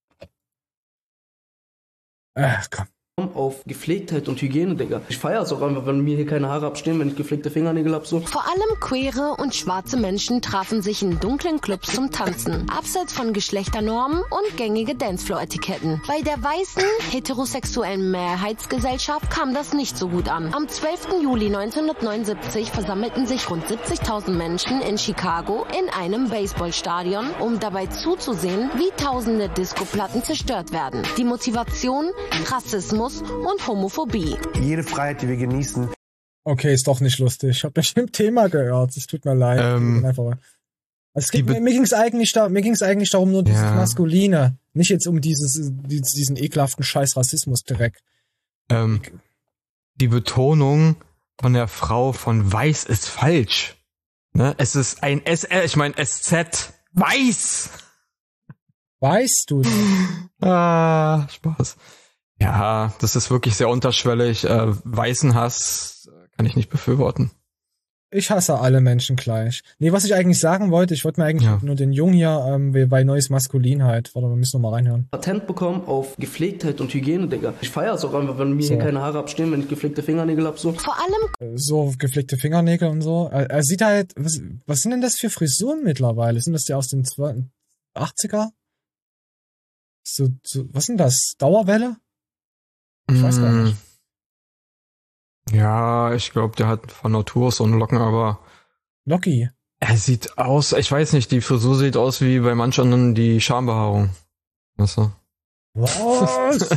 Ach, komm. Auf Gepflegtheit und Hygiene, Digga. Ich feiere es auch einfach, wenn mir hier keine Haare abstehen, wenn ich gepflegte Fingernägel hab, so. Vor allem queere und schwarze Menschen trafen sich in dunklen Clubs zum Tanzen, abseits von Geschlechternormen und gängige Dancefloor-Etiketten. Bei der weißen, heterosexuellen Mehrheitsgesellschaft kam das nicht so gut an. Am zwölften Juli neunzehnhundertneunundsiebzig versammelten sich rund siebzigtausend Menschen in Chicago in einem Baseballstadion, um dabei zuzusehen, wie tausende Discoplatten zerstört werden. Die Motivation? Rassismus und Homophobie. Jede Freiheit, die wir genießen. Okay, ist doch nicht lustig. Ich habe mich im Thema gehört. Es tut mir leid. Ähm, einfach. Es geht, mir, mir ging es eigentlich, da, mir ging's eigentlich darum, nur dieses ja. Maskuline. Nicht jetzt um dieses, diesen ekelhaften Scheiß Rassismus direkt. Ähm, die Betonung von der Frau von weiß ist falsch. Ne? Es ist ein S L, ich meine S Z. Weiß! Weißt du das? Ah, Spaß. Ja, das ist wirklich sehr unterschwellig. Äh, weißen Hass kann ich nicht befürworten. Ich hasse alle Menschen gleich. Nee, was ich eigentlich sagen wollte, ich wollte mir eigentlich ja. nur den Jungen hier ähm, bei neues Maskulin halt. Warte, wir müssen noch mal reinhören. Patent bekommen auf Gepflegtheit und Hygiene, Digga. Ich feiere es auch einfach, wenn mir so. hier keine Haare abstehen, wenn ich gepflegte Fingernägel hab, so. Vor allem... So, gepflegte Fingernägel und so. Er, er sieht halt... Was, was sind denn das für Frisuren mittlerweile? Sind das die aus den achtziger? So, so, was sind das? Dauerwelle? Ich weiß gar nicht. Ja, ich glaube, der hat von Natur aus so einen Locken, aber... Locki? Er sieht aus, ich weiß nicht, die Frisur sieht aus wie bei manchen die Schambehaarung. Weißt du? Was?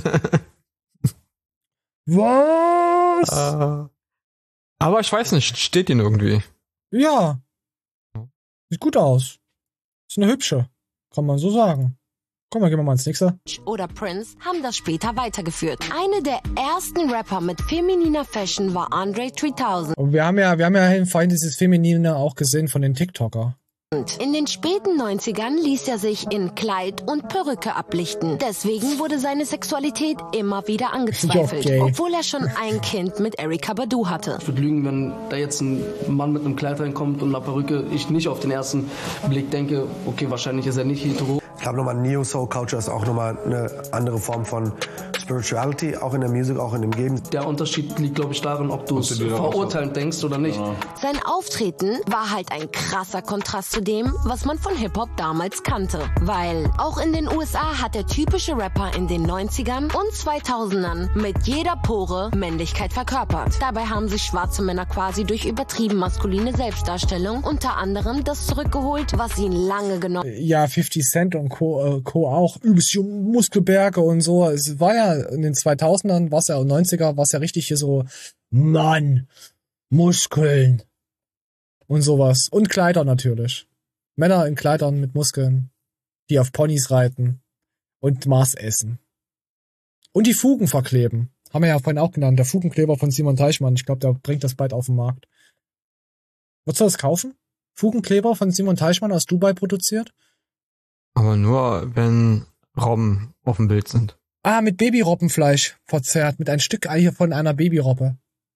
Was? Äh, aber ich weiß nicht, steht ihn irgendwie. Ja. Sieht gut aus. Ist eine hübsche. Kann man so sagen. Komm, dann gehen wir mal ins nächste. Oder Prince haben das später weitergeführt. Eine der ersten Rapper mit femininer Fashion war Andre dreitausend. Und wir haben ja, wir haben ja vorhin dieses Feminine auch gesehen von den TikToker. In den späten neunzigern ließ er sich in Kleid und Perücke ablichten. Deswegen wurde seine Sexualität immer wieder angezweifelt, okay. obwohl er schon ein Kind mit Erykah Badu hatte. Ich würde lügen, wenn da jetzt ein Mann mit einem Kleid reinkommt und einer Perücke, ich nicht auf den ersten Blick denke, okay, wahrscheinlich ist er nicht hetero. Ich glaube nochmal, Neo Soul Culture ist auch nochmal eine andere Form von Spirituality, auch in der Musik, auch in dem Geben. Der Unterschied liegt, glaube ich, darin, ob du es verurteilend denkst oder nicht. Ja. Sein Auftreten war halt ein krasser Kontrast zu dem, was man von Hip-Hop damals kannte. Weil auch in den U S A hat der typische Rapper in den neunzigern und zweitausendern mit jeder Pore Männlichkeit verkörpert. Dabei haben sich schwarze Männer quasi durch übertrieben maskuline Selbstdarstellung unter anderem das zurückgeholt, was sie lange genommen. Ja, fifty Cent und Co. Äh, Co. auch übelst Muskelberge und so. Es war ja in den zweitausendern, war es ja in den neunziger, war es ja richtig hier so, Mann, Muskeln und sowas. Und Kleider natürlich. Männer in Kleidern mit Muskeln, die auf Ponys reiten und Mars essen. Und die Fugen verkleben. Haben wir ja vorhin auch genannt. Der Fugenkleber von Simon Teichmann. Ich glaube, der bringt das bald auf den Markt. Würdest du das kaufen? Fugenkleber von Simon Teichmann aus Dubai produziert? Aber nur, wenn Robben auf dem Bild sind. Ah, mit Babyrobbenfleisch verzerrt. Mit ein Stück Ei von einer Babyrobbe.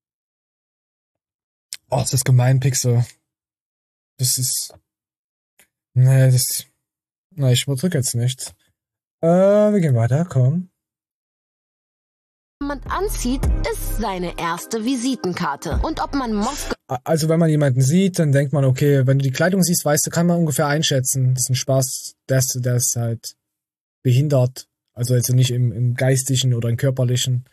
Oh, das ist gemein, Pixel. Das ist... Nee, das... Na, ich drück jetzt nichts. Äh, wir gehen weiter, komm. Jemand anzieht, ist seine erste Visitenkarte. Und ob man Moskau... Also wenn man jemanden sieht, dann denkt man, okay, wenn du die Kleidung siehst, weißt du, kann man ungefähr einschätzen. Das ist ein Spaß, der ist, der ist halt behindert. Also jetzt nicht im, im geistigen oder im körperlichen.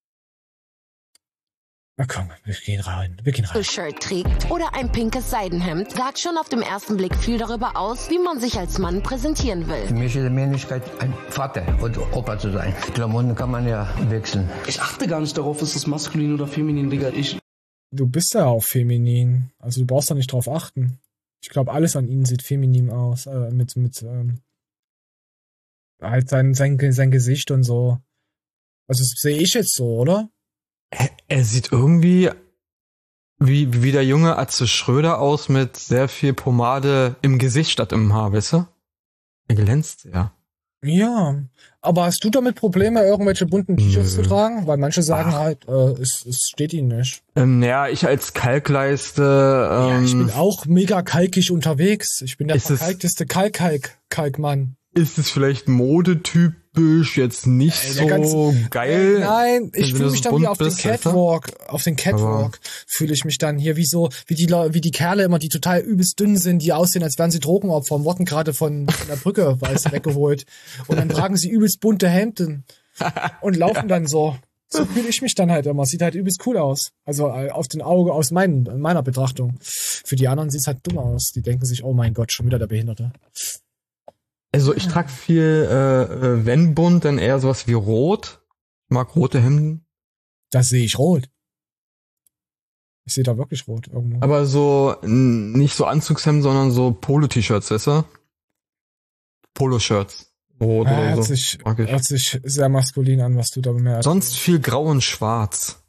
Na komm, wir gehen rein, wir gehen rein. Shirt trägt oder ein pinkes Seidenhemd, sagt schon auf dem ersten Blick viel darüber aus, wie man sich als Mann präsentieren will. Für mich ist die Männlichkeit, ein Vater und Opa zu sein. Klamotten kann man ja wechseln. Ich achte gar nicht darauf, ist das maskulin oder feminin, Digga. Ich Du bist ja auch feminin, also du brauchst da nicht drauf achten. Ich glaube, alles an ihnen sieht feminin aus, äh, mit, mit, ähm, halt sein, sein, sein Gesicht und so. Also das sehe ich jetzt so, oder? Er, er sieht irgendwie wie, wie der junge Atze Schröder aus mit sehr viel Pomade im Gesicht statt im Haar, weißt du? Er glänzt, ja. Ja, aber hast du damit Probleme, irgendwelche bunten T-Shirts zu tragen? Weil manche sagen Ach. halt, äh, es, es steht ihnen nicht. Ähm, naja, ich als Kalkleiste... Ähm, ja, ich bin auch mega kalkig unterwegs. Ich bin der verkalkteste Kalk-Kalk-Kalkmann. Ist es vielleicht modetypisch, jetzt nicht Ey, so ganz, geil? Nein, ich fühle mich dann wie auf den Catwalk, weißt du? Auf den Catwalk fühle ich mich dann hier wie so, wie die wie die Kerle immer, die total übelst dünn sind, die aussehen, als wären sie Drogenopfer und wurden gerade von, von der Brücke, weil es weggeholt. Und dann tragen sie übelst bunte Hemden und laufen ja. dann so. So fühle ich mich dann halt immer. Sieht halt übelst cool aus. Also auf den Auge, aus meinen, meiner Betrachtung. Für die anderen sieht es halt dumm aus. Die denken sich, oh mein Gott, schon wieder der Behinderte. Also ich trage viel, äh, wenn bunt, dann eher sowas wie rot. Ich mag rote Hemden. Das sehe ich rot. Ich sehe da wirklich rot irgendwo. Aber so, n- nicht so Anzugshemden, sondern so Polo-T-Shirts, weißt du? Polo-Shirts. Rot ah, oder hört so. Sich, hört sich sehr maskulin an, was du da bemerkst. Sonst viel grau und schwarz.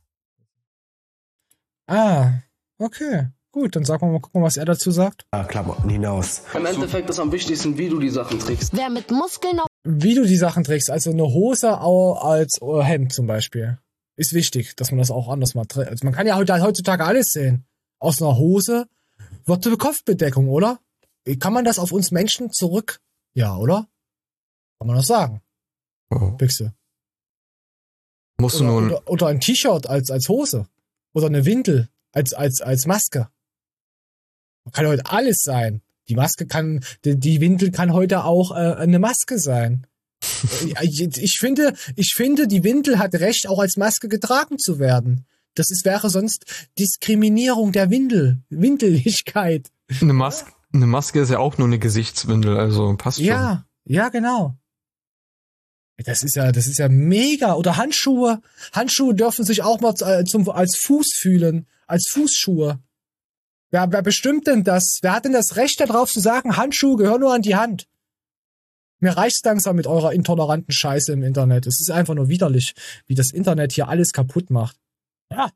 Ah, okay. Gut, dann sagen wir mal, gucken, was er dazu sagt. Ja, Klamotten hinaus. Im Endeffekt ist am wichtigsten, wie du die Sachen trägst. Wer mit Muskeln auf... Wie du die Sachen trägst, also eine Hose auch als Hemd zum Beispiel. Ist wichtig, dass man das auch anders mal trägt. Also man kann ja heutzutage alles sehen. Aus einer Hose wird eine Kopfbedeckung, oder? Kann man das auf uns Menschen zurück? Ja, oder? Kann man das sagen? Oh. Büchse. Musst oder, du nun... Oder, oder ein T-Shirt als, als Hose. Oder eine Windel als, als, als Maske. Kann heute alles sein. Die Maske kann, die, die Windel kann heute auch äh, eine Maske sein. ich, ich finde, ich finde, die Windel hat Recht, auch als Maske getragen zu werden. Das ist, wäre sonst Diskriminierung der Windel, Windeligkeit. Eine Maske, eine Maske ist ja auch nur eine Gesichtswindel, also passt schon. Ja, ja, genau. Das ist ja, das ist ja mega. Oder Handschuhe. Handschuhe dürfen sich auch mal zum, als Fuß fühlen, als Fußschuhe. Wer, wer bestimmt denn das? Wer hat denn das Recht darauf zu sagen, Handschuhe gehören nur an die Hand? Mir reicht's langsam mit eurer intoleranten Scheiße im Internet. Es ist einfach nur widerlich, wie das Internet hier alles kaputt macht. Ja.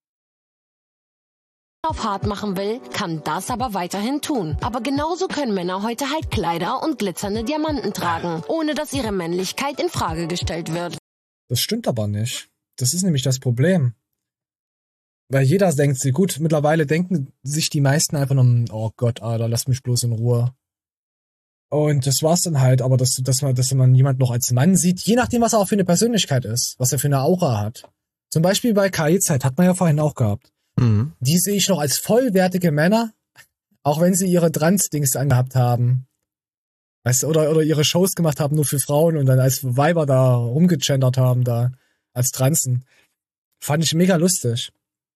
auf hart machen will, kann das aber weiterhin tun. Aber genauso können Männer heute halt Kleider und glitzernde Diamanten tragen, ohne dass ihre Männlichkeit in Frage gestellt wird. Das stimmt aber nicht. Das ist nämlich das Problem. Weil jeder denkt sich, gut, mittlerweile denken sich die meisten einfach nur, oh Gott, Alter, lass mich bloß in Ruhe. Und das war's dann halt, aber dass, dass man, dass man jemand noch als Mann sieht, je nachdem, was er auch für eine Persönlichkeit ist, was er für eine Aura hat. Zum Beispiel bei K I-Zeit, hat man ja vorhin auch gehabt. Mhm. Die sehe ich noch als vollwertige Männer, auch wenn sie ihre Trans-Dings angehabt haben. Weißt du, oder, oder ihre Shows gemacht haben nur für Frauen und dann als Weiber da rumgegendert haben, da, als Transen. Fand ich mega lustig.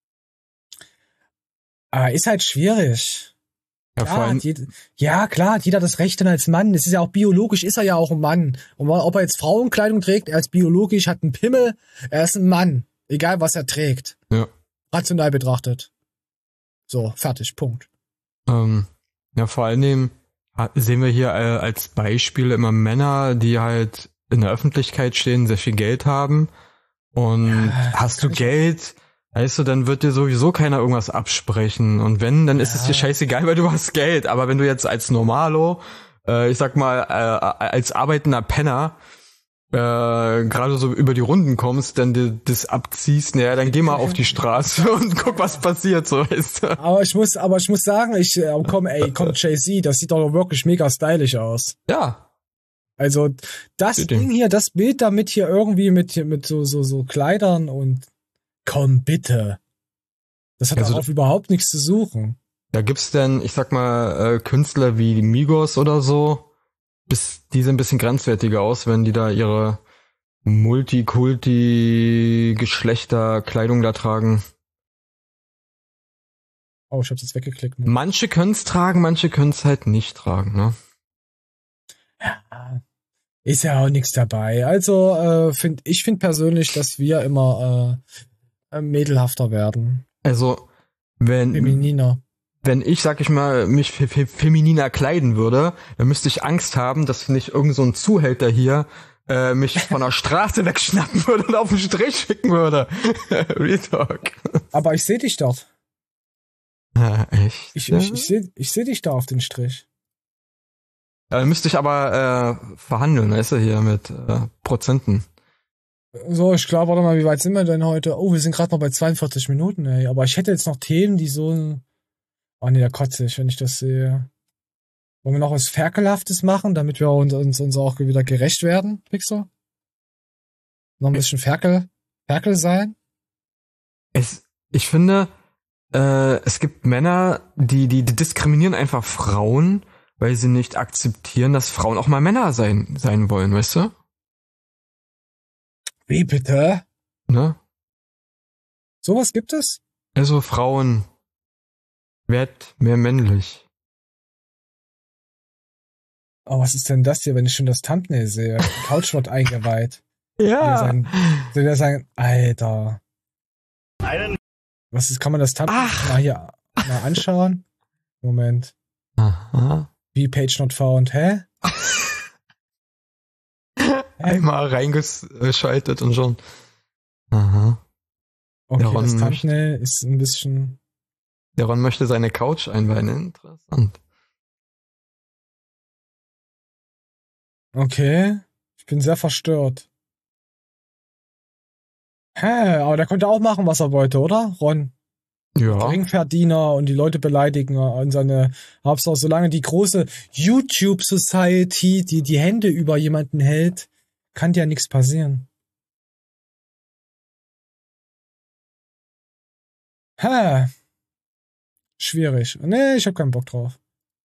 Aber ist halt schwierig. Ja, Ja, vor allem, hat jed- ja, klar, hat jeder das Recht dann als Mann. Das ist ja auch biologisch, ist er ja auch ein Mann. Und ob er jetzt Frauenkleidung trägt, er ist biologisch, hat einen Pimmel, er ist ein Mann. Egal, was er trägt. ja. Rational betrachtet. So, fertig, Punkt. Ähm, ja, vor allen Dingen ha- sehen wir hier äh, als Beispiel immer Männer, die halt in der Öffentlichkeit stehen, sehr viel Geld haben. Und hast du Geld, weißt du, dann wird dir sowieso keiner irgendwas absprechen. Und wenn, dann ist es dir scheißegal, weil du hast Geld. Aber wenn du jetzt als Normalo, äh, ich sag mal, äh, als arbeitender Penner, äh, gerade so über die Runden kommst, dann dir das abziehst, naja, dann geh mal auf die Straße und guck, was passiert, so, weißt du. Aber ich muss, aber ich muss sagen, ich, äh, komm, ey, komm, Jay-Z, das sieht doch wirklich mega stylisch aus. Ja. Also, das Bitte. Ding hier, das Bild damit hier irgendwie mit, mit so, so, so Kleidern und, komm, bitte. Das hat Also- darauf überhaupt nichts zu suchen. Da gibt's denn, ich sag mal, äh, Künstler wie die Migos oder so, bis, die sehen ein bisschen grenzwertiger aus, wenn die da ihre Multikulti-Geschlechter-Kleidung da tragen. Oh, ich hab's jetzt weggeklickt. Manche können's tragen, manche können's halt nicht tragen, ne? Ist ja auch nichts dabei. Also, äh, find, ich finde persönlich, dass wir immer äh, mädelhafter werden. Also, wenn, Femininer. wenn ich, sag ich mal, mich fe fe femininer kleiden würde, dann müsste ich Angst haben, dass nicht irgend so ein Zuhälter hier äh, mich von der Straße wegschnappen würde und auf den Strich schicken würde. Real Talk. Aber ich sehe dich dort. Ja, echt? Ich, ich, ich sehe ich seh dich da auf den Strich. Äh, müsste ich aber äh, verhandeln, weißt du, hier mit äh, Prozenten. So, ich glaube, warte mal, wie weit sind wir denn heute? Oh, wir sind gerade noch bei zweiundvierzig Minuten, ey. Aber ich hätte jetzt noch Themen, die so... Oh nee, da kotze ich, wenn ich das sehe. Wollen wir noch was Ferkelhaftes machen, damit wir uns, uns, uns auch wieder gerecht werden, Pixel? Noch ein bisschen Ferkel, Ferkel sein? Es, ich finde, äh, es gibt Männer, die, die, die diskriminieren einfach Frauen, weil sie nicht akzeptieren, dass Frauen auch mal Männer sein, sein wollen, weißt du? Wie bitte? Ne? Sowas gibt es? Also Frauen, werd mehr männlich. Oh, was ist denn das hier, wenn ich schon das Thumbnail sehe? Die Couch wird eingeweiht. Ja. Sagen, soll wir sagen, Alter. Einen. Was ist, kann man das Thumbnail mal hier mal anschauen? Moment. Aha. Wie Page not found, hä? Einmal reingeschaltet und schon. Aha. Okay, Der Ron das möchte- Thumbnail ist ein bisschen... Der Ron möchte seine Couch einweihen. Interessant. Okay. Ich bin sehr verstört. Hä, aber der konnte auch machen, was er wollte, oder? Ron. Ja. Geringverdiener und die Leute beleidigen und seine Hauptsache, solange die große YouTube-Society, die die Hände über jemanden hält, kann ja nichts passieren. Hä. Schwierig. Nee, ich hab keinen Bock drauf.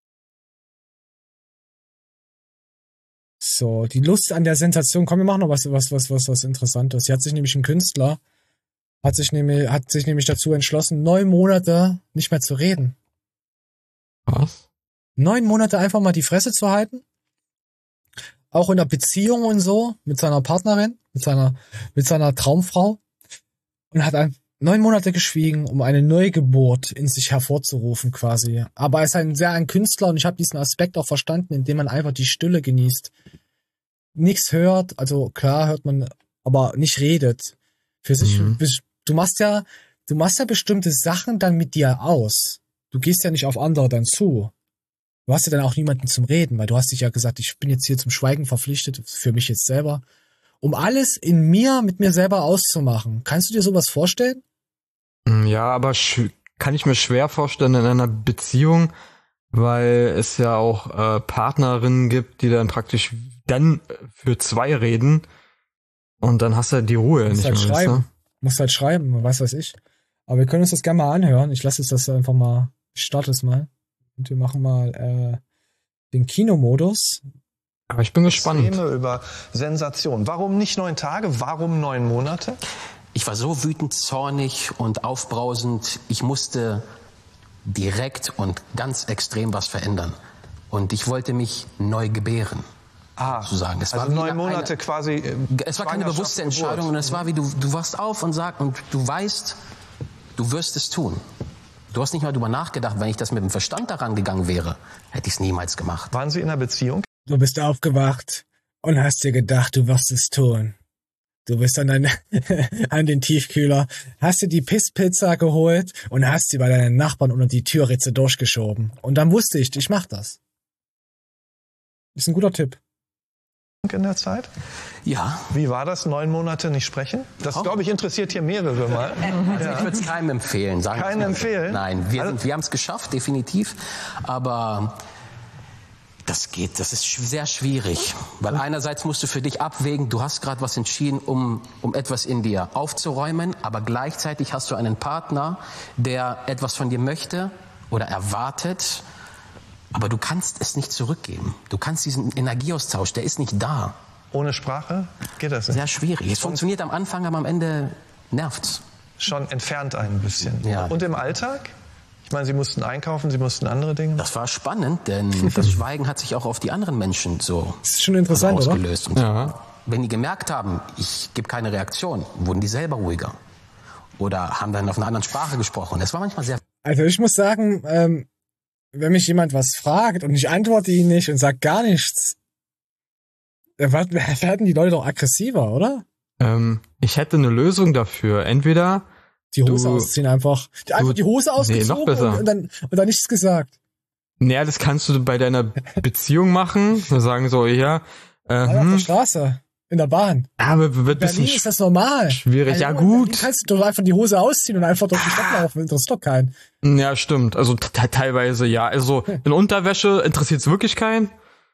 So, die Lust an der Sensation. Komm, wir machen noch was, was, was, was, was Interessantes. Hier hat sich nämlich ein Künstler, hat sich nämlich, hat sich nämlich dazu entschlossen, neun Monate nicht mehr zu reden. Was? Neun Monate einfach mal die Fresse zu halten. Auch in der Beziehung und so, mit seiner Partnerin, mit seiner, mit seiner Traumfrau. Und hat ein, neun Monate geschwiegen, um eine Neugeburt in sich hervorzurufen quasi. Aber er ist ein sehr ein Künstler und ich habe diesen Aspekt auch verstanden, indem man einfach die Stille genießt. Nichts hört, also klar hört man, aber nicht redet. Für sich, Mhm. du machst ja, du machst ja bestimmte Sachen dann mit dir aus. Du gehst ja nicht auf andere dann zu. Du hast ja dann auch niemanden zum Reden, weil du hast dich ja gesagt, ich bin jetzt hier zum Schweigen verpflichtet, für mich jetzt selber, um alles in mir, mit mir selber auszumachen. Kannst du dir sowas vorstellen? Ja, aber sch- kann ich mir schwer vorstellen in einer Beziehung, weil es ja auch äh, Partnerinnen gibt, die dann praktisch dann für zwei reden und dann hast du halt die Ruhe Musst nicht halt mehr. schreiben. Weißt Musst halt schreiben, weiß was ich. Aber wir können uns das gerne mal anhören. Ich lasse jetzt das einfach mal, ich starte es mal. Und wir machen mal äh, den Kinomodus. Aber ich bin gespannt. Extreme über Sensation. Warum nicht neun Tage? Warum neun Monate? Ich war so wütend, zornig und aufbrausend. Ich musste direkt und ganz extrem was verändern. Und ich wollte mich neu gebären. Ah, sozusagen. Es also war neun Monate eine, quasi. Äh, es war keine bewusste Entscheidung und es war wie du, du wachst auf und sagst und du weißt, du wirst es tun. Du hast nicht mal drüber nachgedacht, wenn ich das mit dem Verstand daran gegangen wäre, hätte ich es niemals gemacht. Waren Sie in einer Beziehung? Du bist aufgewacht und hast dir gedacht, du wirst es tun. Du bist an, dein, an den Tiefkühler, hast dir die Pisspizza geholt und hast sie bei deinen Nachbarn unter die Türritze durchgeschoben. Und dann wusste ich, ich mach das. Ist ein guter Tipp. In der Zeit? Ja. Wie war das, neun Monate nicht sprechen? Das, oh. glaube ich, interessiert hier mehrere mal. Also ja. Ich würde es keinem empfehlen. Sagen Keinem empfehlen? Nein, wir, also, wir haben es geschafft, definitiv. Aber das geht, das ist sehr schwierig. Weil einerseits musst du für dich abwägen, du hast gerade was entschieden, um, um etwas in dir aufzuräumen, aber gleichzeitig hast du einen Partner, der etwas von dir möchte oder erwartet, aber du kannst es nicht zurückgeben. Du kannst diesen Energieaustausch, der ist nicht da. Ohne Sprache geht das nicht? Sehr schwierig. Es funktioniert am Anfang, aber am Ende nervt's. Schon entfernt ein bisschen. Ja. Und im Alltag? Ich meine, Sie mussten einkaufen, Sie mussten andere Dinge. Das war spannend, denn das Schweigen hat sich auch auf die anderen Menschen so das ist schon interessant, ausgelöst. oder? Und ja. Wenn die gemerkt haben, ich gebe keine Reaktion, wurden die selber ruhiger. Oder haben dann auf einer anderen Sprache gesprochen. Das war manchmal sehr... Also ich muss sagen, ähm, wenn mich jemand was fragt und ich antworte ihn nicht und sage gar nichts, dann werden die Leute doch aggressiver, oder? Ähm, ich hätte eine Lösung dafür. Entweder die Hose du, ausziehen einfach. Einfach du, die Hose ausgezogen nee, noch besser. Und, und, dann, und dann nichts gesagt. Naja, das kannst du bei deiner Beziehung machen. Wir sagen so, ja. Äh, ja, hm. auf der Straße, in der Bahn. Aber wird in Berlin ist das normal. Schwierig, also, ja gut. Du kannst doch einfach die Hose ausziehen und einfach durch die Stadt laufen. Interessiert doch keinen. Ja, stimmt. Also teilweise ja. Also in Unterwäsche interessiert es wirklich keinen.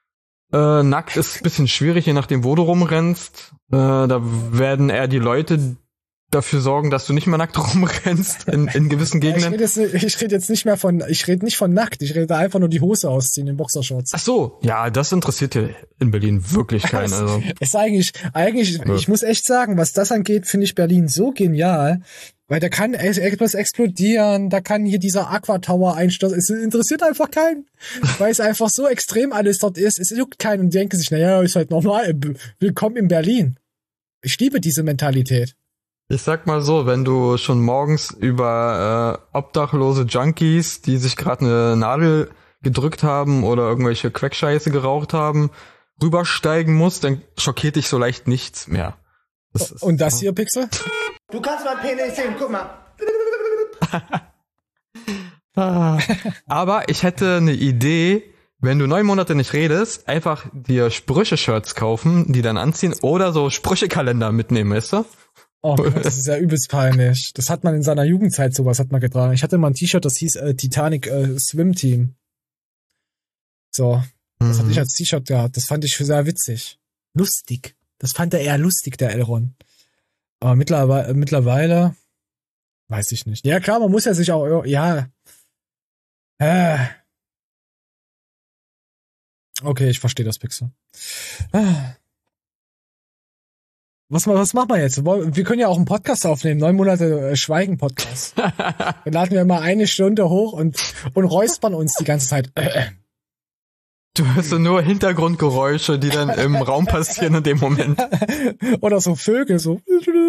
Äh, nackt ist ein bisschen schwierig, je nachdem, wo du rumrennst. Äh, da werden eher die Leute dafür sorgen, dass du nicht mehr nackt rumrennst in, in gewissen Gegenden. Ja, ich rede jetzt, ich rede jetzt nicht mehr von, ich rede nicht von nackt, ich rede einfach nur die Hose ausziehen, den Boxershorts. Ach so, ja, das interessiert hier in Berlin wirklich keinen. Also. Ist eigentlich, eigentlich, ja. Ich muss echt sagen, was das angeht, finde ich Berlin so genial, weil da kann etwas explodieren, da kann hier dieser Aquatower einstürzen, es interessiert einfach keinen, weil es einfach so extrem alles dort ist, es juckt keinen und denken sich, naja, ist halt normal, willkommen in Berlin. Ich liebe diese Mentalität. Ich sag mal so, wenn du schon morgens über äh, obdachlose Junkies, die sich gerade eine Nadel gedrückt haben oder irgendwelche Queckscheiße geraucht haben, rübersteigen musst, dann schockiert dich so leicht nichts mehr. Das ist, und das hier, Pixel? Du kannst mein Penis sehen, guck mal. Aber ich hätte eine Idee, wenn du neun Monate nicht redest, einfach dir Sprüche-Shirts kaufen, die dann anziehen oder so Sprüchekalender mitnehmen, weißt du? Oh Gott, das ist ja übelst peinlich. Das hat man in seiner Jugendzeit sowas hat man getragen. Ich hatte mal ein T-Shirt, das hieß äh, Titanic äh, Swim Team. So, das mhm. hatte ich als T-Shirt gehabt. Das fand ich sehr witzig. Lustig. Das fand er eher lustig, der Elron. Aber mittlerweile, äh, mittlerweile weiß ich nicht. Ja klar, man muss ja sich auch, ja. Äh. Okay, ich verstehe das, Pixel. Ah. Was, was machen wir jetzt? Wir können ja auch einen Podcast aufnehmen, neun Monate Schweigen-Podcast. Dann laden wir mal eine Stunde hoch und, und räuspern uns die ganze Zeit. Du hörst nur Hintergrundgeräusche, die dann im Raum passieren in dem Moment. Oder so Vögel, so.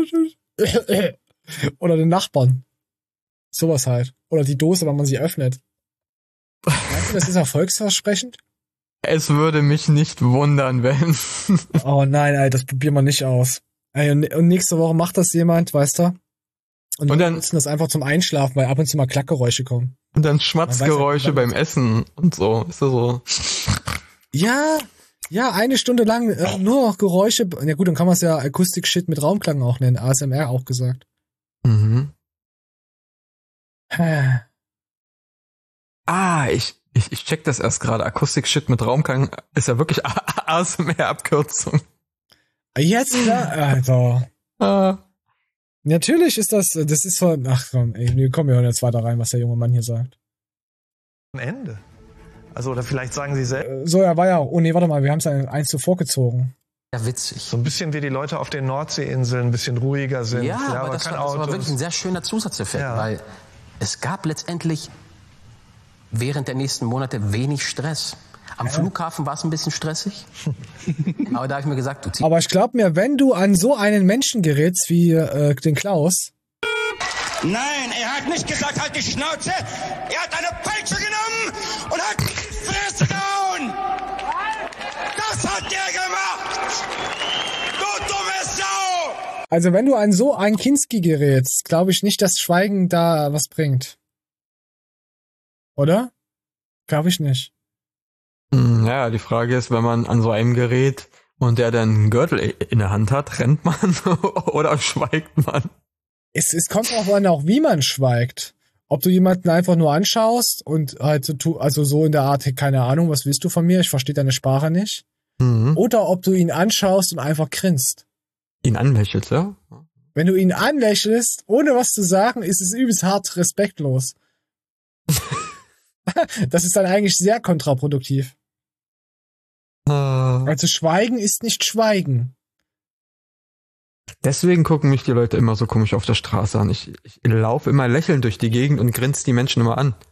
Oder den Nachbarn. Sowas halt. Oder die Dose, wenn man sie öffnet. Meinst du, das ist erfolgsversprechend? Es würde mich nicht wundern, wenn. Oh nein, ey, das probieren wir nicht aus. Ey, und, und nächste Woche macht das jemand, weißt du? Und, und dann nutzen das einfach zum Einschlafen, weil ab und zu mal Klackgeräusche kommen. Und dann Schmatzgeräusche ja, beim Essen und so. Ist das so? Ja, ja, eine Stunde lang äh, nur noch Geräusche. Ja gut, dann kann man es ja Akustik-Shit mit Raumklang auch nennen. A S M R auch gesagt. Mhm. Ah, ich, Ich, ich check das erst gerade. Akustik-Shit mit Raumklang ist ja wirklich A S M R-Abkürzung. Jetzt, ja, Alter. Ah. Natürlich ist das, das ist so, ach komm, ey, wir kommen ja jetzt weiter rein, was der junge Mann hier sagt. Am Ende. Also, oder vielleicht sagen sie selbst. So, er war ja, oh nee, warte mal, wir haben es eins zuvor gezogen. Ja, witzig. So ein bisschen wie die Leute auf den Nordseeinseln ein bisschen ruhiger sind. Ja, ja aber, aber das, kein war, das Auto. war wirklich ein sehr schöner Zusatzeffekt, Ja. weil es gab letztendlich während der nächsten Monate wenig Stress. Am ja. Flughafen war es ein bisschen stressig, aber da habe ich mir gesagt, du ziehst. Aber ich glaube mir, wenn du an so einen Menschen gerätst wie äh, den Klaus. Nein, er hat nicht gesagt, halt die Schnauze. Er hat eine Peitsche genommen und hat die Fresse gehauen. Das hat er gemacht. Du dumme Sau. Also wenn du an so einen Kinski gerätst, glaube ich nicht, dass Schweigen da was bringt. Oder? Glaube ich nicht. Ja, die Frage ist, wenn man an so einem gerät und der dann einen Gürtel in der Hand hat, rennt man oder schweigt man? Es, es kommt auch an, auch wie man schweigt. Ob du jemanden einfach nur anschaust und halt so, also so in der Art, keine Ahnung, was willst du von mir? Ich verstehe deine Sprache nicht. Mhm. Oder ob du ihn anschaust und einfach grinst. Ihn anlächelst, ja? Wenn du ihn anlächelst, ohne was zu sagen, ist es übelst hart respektlos. Das ist dann eigentlich sehr kontraproduktiv. Also Schweigen ist nicht Schweigen. Deswegen gucken mich die Leute immer so komisch auf der Straße an. Ich, ich laufe immer lächelnd durch die Gegend und grinse die Menschen immer an.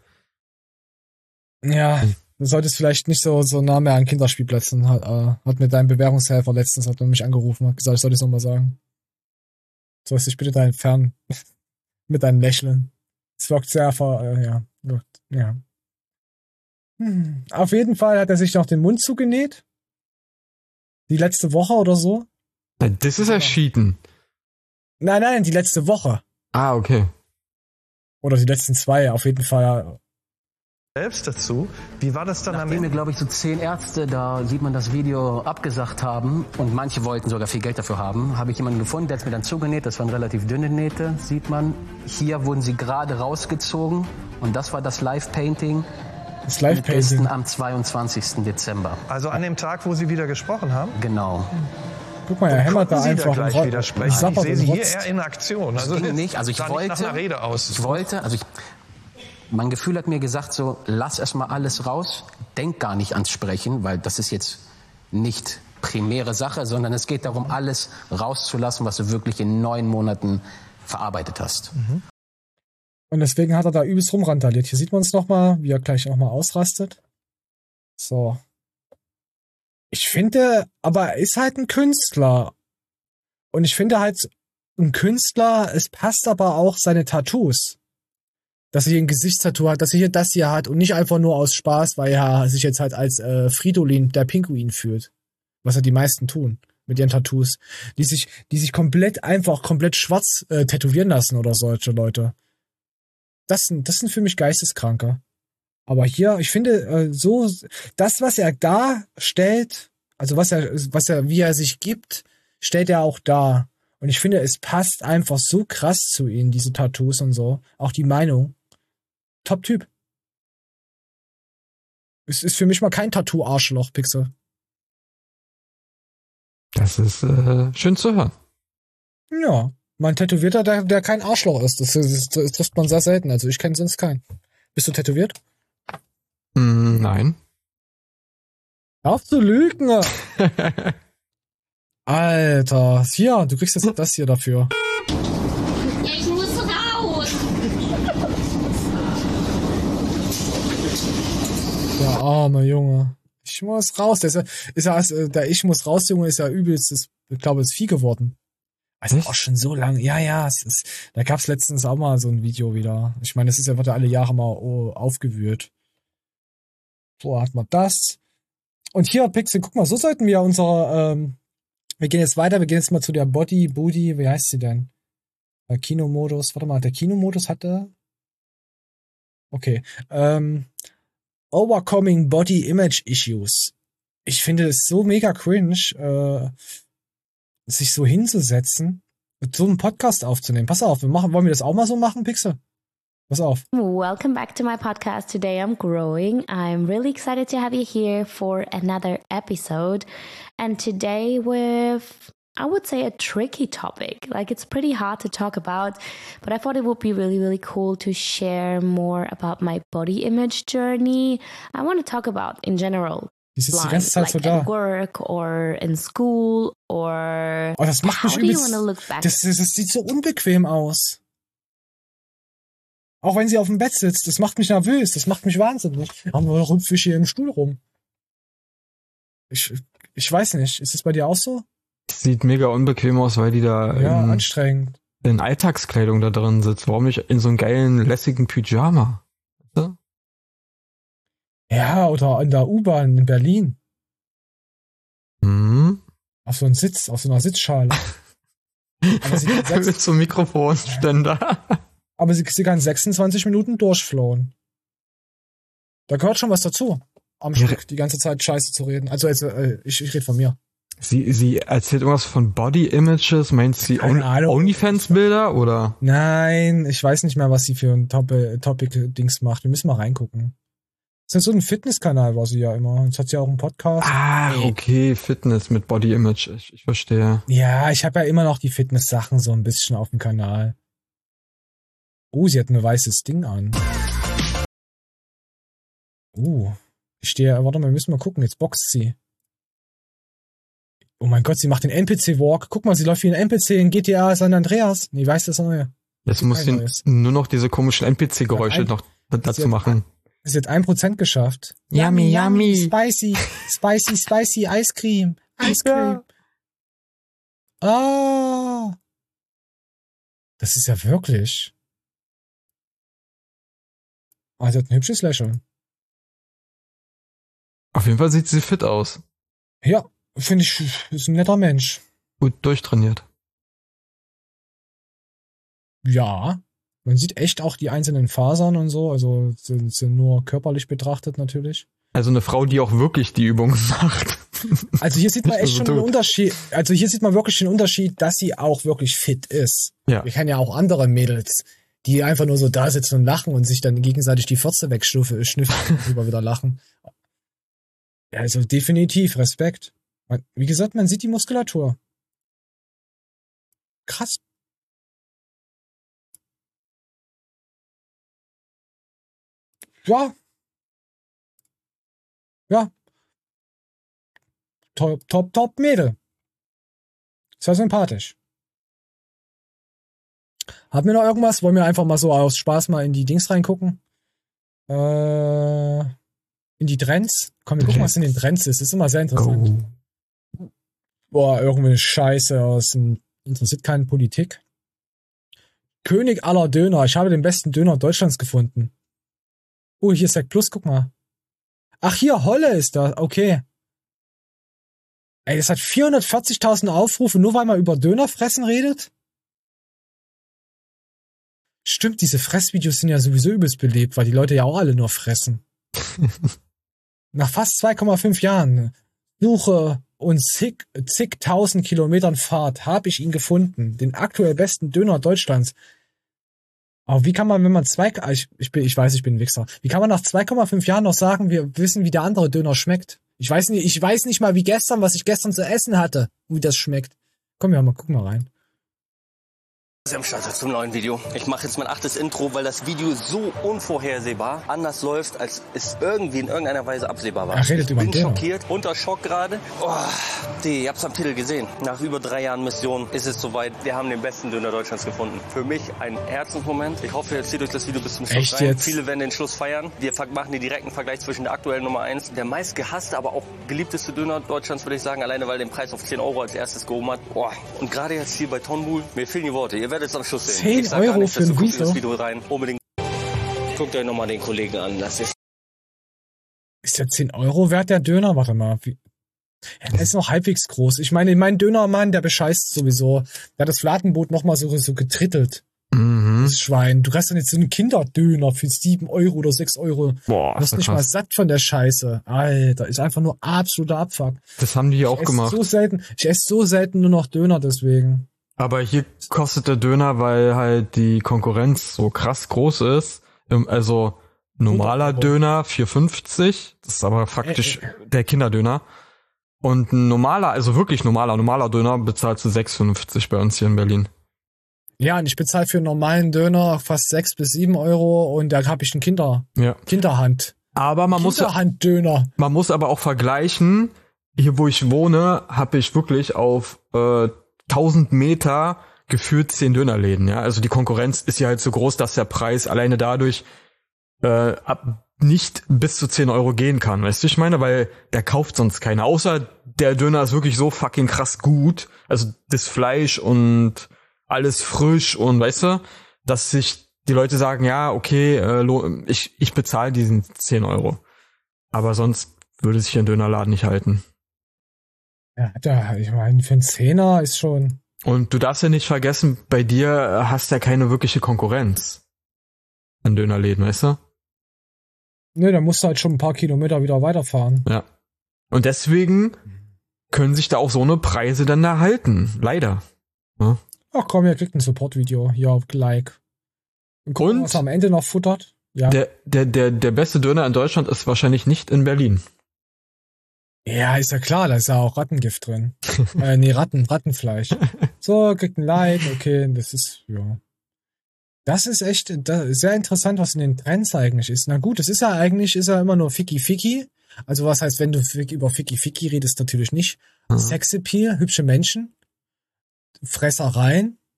Ja, du solltest vielleicht nicht so, so nah mehr an Kinderspielplätzen. Hat, äh, hat mir dein Bewährungshelfer letztens hat mich angerufen, hat gesagt, ich soll das nochmal sagen. Sollst dich bitte da entfernen. Mit deinem Lächeln. Es wirkt sehr ver... Äh, ja, wirkt, ja. Hm. Auf jeden Fall hat er sich noch den Mund zugenäht. Die letzte Woche oder so. Das ist erschieden. Nein, nein, die letzte Woche. Ah, okay. Oder die letzten zwei, auf jeden Fall. Selbst dazu. Wie war das dann am Ende? Nachdem mir, glaube ich, so zehn Ärzte, da sieht man das Video, abgesagt haben und manche wollten sogar viel Geld dafür haben, habe ich jemanden gefunden, der hat es mir dann zugenäht. Das waren relativ dünne Nähte, sieht man. Hier wurden sie gerade rausgezogen und das war das Live-Painting. Das Live-Painting. Am zweiundzwanzigsten Dezember. Also an dem Tag, wo sie wieder gesprochen haben? Genau. Guck mal, er hämmert da Sie einfach. Da gleich widersprechen. Ich, ich sehe sie hier eher in Aktion. Also das nicht. Also ich wollte, nicht nach einer Rede aus. ich wollte, also ich, mein Gefühl hat mir gesagt so, lass erstmal alles raus, denk gar nicht ans Sprechen, weil das ist jetzt nicht primäre Sache, sondern es geht darum, alles rauszulassen, was du wirklich in neun Monaten verarbeitet hast. Mhm. Und deswegen hat er da übelst rumrandaliert. Hier sieht man es nochmal, wie er gleich nochmal ausrastet. So. Ich finde, aber er ist halt ein Künstler. Und ich finde halt, ein Künstler, es passt aber auch seine Tattoos. Dass er hier ein Gesichtstattoo hat, dass er hier das hier hat und nicht einfach nur aus Spaß, weil er sich jetzt halt als äh, Fridolin, der Pinguin, fühlt. Was ja die meisten tun mit ihren Tattoos. Die sich, die sich komplett einfach, komplett schwarz äh, tätowieren lassen oder solche Leute. Das sind, das sind für mich Geisteskranke. Aber hier, ich finde, äh, so, das, was er darstellt, also was er, was er, wie er sich gibt, stellt er auch dar. Und ich finde, es passt einfach so krass zu ihm, diese Tattoos und so. Auch die Meinung. Top-Typ. Es ist für mich mal kein Tattoo-Arschloch, Pixel. Das ist äh, schön zu hören. Ja, mein Tätowierter, der, der kein Arschloch ist. Das, das, das trifft man sehr selten. Also ich kenne sonst keinen. Bist du tätowiert? Mm, nein. Hör auf zu lügen! Alter, hier, du kriegst jetzt das hier dafür. Ja, ich muss raus! Der arme Junge. Ich muss raus. Der, ist ja, ist ja, der Ich muss raus, Junge, ist ja übelstes, ich glaube, ist Vieh geworden. Also auch schon so lange. Ja, ja, es ist, da gab's letztens auch mal so ein Video wieder. Ich meine, es ist ja, wird ja alle Jahre mal oh, aufgewühlt. So hat man das. Und hier, Pixel, guck mal, so sollten wir unsere, ähm, wir gehen jetzt weiter, wir gehen jetzt mal zu der Body, Booty, wie heißt sie denn? Der Kinomodus, warte mal, der Kinomodus hatte, okay, ähm, Overcoming Body Image Issues. Ich finde es so mega cringe, äh, sich so hinzusetzen und so einen Podcast aufzunehmen. Pass auf, wir machen, wollen wir das auch mal so machen, Pixel? Pass auf. Welcome back to my podcast. Today I'm growing. I'm really excited to have you here for another episode. And today with, I would say, a tricky topic. Like, it's pretty hard to talk about, but I thought it would be really, really cool to share more about my body image journey. I want to talk about, in general, die sitzt die ganze Zeit like so da. at work or in school or oh, das macht mich how do you übelst, want to look back? das, das, das sieht so unbequem aus. Auch wenn sie auf dem Bett sitzt, das macht mich nervös, das macht mich wahnsinnig. Aber rüpfe ich hier im Stuhl rum. Ich, ich weiß nicht, ist es bei dir auch so? Sieht mega unbequem aus, weil die da ja, in, anstrengend. in Alltagskleidung da drin sitzt. Warum nicht in so einem geilen, lässigen Pyjama? Ja? Ja, oder in der U-Bahn in Berlin. Hm? Auf so einen Sitz, auf so einer Sitzschale. Aber sie kann mit so einem Mikrofonständer. Aber sie, sie kann sechsundzwanzig Minuten durchflowen. Da gehört schon was dazu, am ja. Stück die ganze Zeit Scheiße zu reden. Also, also äh, ich, ich rede von mir. Sie, sie erzählt irgendwas von Body Images. Meint sie OnlyFans-Bilder oder? Nein, ich weiß nicht mehr, was sie für ein Topic-Dings macht. Wir müssen mal reingucken. Das ist so ein Fitnesskanal, war sie ja immer. Jetzt hat sie auch einen Podcast. Ah, okay, Fitness mit Body Image. Ich, ich verstehe. Ja, ich habe ja immer noch die Fitness-Sachen so ein bisschen auf dem Kanal. Oh, sie hat ein weißes Ding an. Oh, ich stehe, warte mal, wir müssen mal gucken. Jetzt boxt sie. Oh mein Gott, sie macht den N P C-Walk. Guck mal, sie läuft wie ein N P C in G T A San Andreas. Nee, weiß das neue. Jetzt muss sie nur noch diese komischen N P C-Geräusche noch dazu machen. Sie hat ein Prozent geschafft. Yummy, yummy. Spicy, spicy, spicy Ice Cream. Ice Cream. Ah. Das ist ja wirklich. Ah, sie hat ein hübsches Lächeln. Auf jeden Fall sieht sie fit aus. Ja, finde ich, ist ein netter Mensch. Gut durchtrainiert. Ja. Man sieht echt auch die einzelnen Fasern und so, also sind, sind nur körperlich betrachtet natürlich. Also eine Frau, die auch wirklich die Übungen macht. Also hier sieht man echt schon den Unterschied, also hier sieht man wirklich den Unterschied, dass sie auch wirklich fit ist. Ja. Wir kennen ja auch andere Mädels, die einfach nur so da sitzen und lachen und sich dann gegenseitig die Fürze wegschnüffeln und drüber wieder lachen. Ja, also definitiv Respekt. Man, wie gesagt, man sieht die Muskulatur. Krass. Ja. Ja. Top, top, top Mädel. Sehr sympathisch. Haben wir noch irgendwas? Wollen wir einfach mal so aus Spaß mal in die Dings reingucken? Äh, in die Trends? Komm, wir gucken, was in den Trends ist. Das ist immer sehr interessant. Oh. Boah, irgendeine Scheiße aus dem, interessiert keinen Politik. König aller Döner. Ich habe den besten Döner Deutschlands gefunden. Oh, hier ist Sec Plus, guck mal. Ach, hier, Holle ist da, okay. Ey, das hat vierhundertvierzigtausend Aufrufe, nur weil man über Dönerfressen redet? Stimmt, diese Fressvideos sind ja sowieso übelst belebt, weil die Leute ja auch alle nur fressen. Nach fast zwei Komma fünf Jahren Suche und zig, zigtausend Kilometern Fahrt habe ich ihn gefunden. Den aktuell besten Döner Deutschlands. Aber wie kann man, wenn man zwei, ich, ich, bin, ich weiß, ich bin ein Wichser. Wie kann man nach zwei Komma fünf Jahren noch sagen, wir wissen, wie der andere Döner schmeckt? Ich weiß nicht, ich weiß nicht mal, wie gestern, was ich gestern zu essen hatte, wie das schmeckt. Komm, ja, mal gucken mal rein. Am Start zum neuen Video. Ich mache jetzt mein achtes Intro, weil das Video so unvorhersehbar anders läuft, als es irgendwie in irgendeiner Weise absehbar war. Er redet ich über bin den schockiert, unter Schock gerade. Oh, die, ihr habt's am Titel gesehen. Nach über drei Jahren Mission ist es soweit. Wir haben den besten Döner Deutschlands gefunden. Für mich ein Herzensmoment. Ich hoffe, ihr zieht euch das Video bis zum Schluss Echt rein. jetzt? Viele werden den Schluss feiern. Wir machen den direkten Vergleich zwischen der aktuellen Nummer eins, der meist gehasste, aber auch beliebteste Döner Deutschlands, würde ich sagen. Alleine, weil den Preis auf zehn Euro als erstes gehoben hat. Oh. Und gerade jetzt hier bei Tonbul, mir fehlen die Worte. Ihr werdet es am Schluss sehen. zehn Euro für ein Video. Das Video rein. Unbedingt. Guckt euch nochmal den Kollegen an. Das ist Ist der zehn Euro wert, der Döner? Warte mal. Wie? Ja, der ist noch halbwegs groß. Ich meine, mein Dönermann, der bescheißt sowieso. Der hat das Fladenbrot nochmal so, so getrittelt. Mhm. Das Schwein. Du kriegst dann jetzt so einen Kinderdöner für sieben Euro oder sechs Euro. Boah, du wirst nicht krass. mal satt von der Scheiße. Alter, ist einfach nur absoluter Abfuck. Das haben die ich auch gemacht. So selten, ich esse so selten nur noch Döner deswegen. Aber hier kostet der Döner, weil halt die Konkurrenz so krass groß ist. Also normaler Döner vier fünfzig, das ist aber faktisch der Kinderdöner. Und ein normaler, also wirklich normaler, normaler Döner bezahlst du sechs fünfzig bei uns hier in Berlin. Ja, und ich bezahle für einen normalen Döner fast sechs bis sieben Euro und da habe ich einen Kinder, ja. Kinderhand. Aber man muss, Kinderhanddöner. Man muss aber auch vergleichen, hier wo ich wohne, habe ich wirklich auf äh, tausend Meter gefühlt zehn Dönerläden. Ja, also die Konkurrenz ist ja halt so groß, dass der Preis alleine dadurch äh, ab nicht bis zu zehn Euro gehen kann. Weißt du, ich meine, weil der kauft sonst keiner. Außer der Döner ist wirklich so fucking krass gut. Also das Fleisch und alles frisch und weißt du, dass sich die Leute sagen, ja, okay, äh, ich, ich bezahle diesen zehn Euro. Aber sonst würde sich ein Dönerladen nicht halten. Ja, da, ich meine, für einen Zehner ist schon... Und du darfst ja nicht vergessen, bei dir hast du ja keine wirkliche Konkurrenz an Dönerläden, weißt du? Nö, da musst du halt schon ein paar Kilometer wieder weiterfahren. Ja. Und deswegen können sich da auch so eine Preise dann erhalten. Leider. Ja. Ach komm, ihr kriegt ein Support-Video. Ja, like. Und, gucken, was am Ende noch futtert. Ja. Der, der, der, der beste Döner in Deutschland ist wahrscheinlich nicht in Berlin. Ja, ist ja klar, da ist ja auch Rattengift drin. äh, nee, Ratten, Rattenfleisch. So, kriegt ein Like, okay, das ist, ja. Das ist echt das ist sehr interessant, was in den Trends eigentlich ist. Na gut, das ist ja eigentlich, ist ja immer nur Ficky-Ficky. Also was heißt, wenn du über Ficky-Ficky redest, natürlich nicht. Mhm. Sexappeal, hübsche Menschen, Fressereien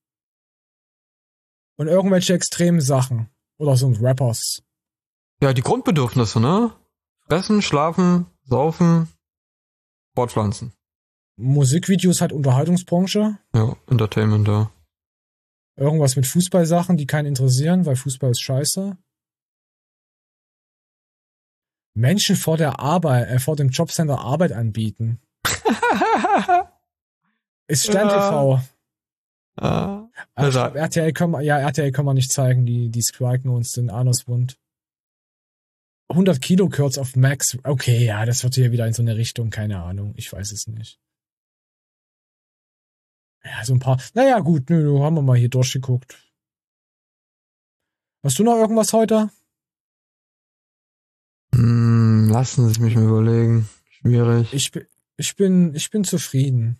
und irgendwelche extremen Sachen. Oder so Rappers. Ja, die Grundbedürfnisse, ne? Fressen, schlafen, saufen, fortpflanzen. Musikvideos hat Unterhaltungsbranche. Ja, Entertainment, ja. Irgendwas mit Fußballsachen, die keinen interessieren, weil Fußball ist scheiße. Menschen vor der Arbeit, äh, vor dem Jobcenter Arbeit anbieten. Ist Stern T V. Ja. Also, glaub, R T L kann man, ja, R T L kann man nicht zeigen, die, die striken uns den Anuswund. hundert Kilo Kürz auf Max. Okay, ja, das wird hier wieder in so eine Richtung, keine Ahnung, ich weiß es nicht. Ja, so ein paar. Naja, gut, nö, haben wir mal hier durchgeguckt. Hast du noch irgendwas heute? Hm, lassen Sie mich mal überlegen. Schwierig. Ich, ich, bin, ich bin zufrieden.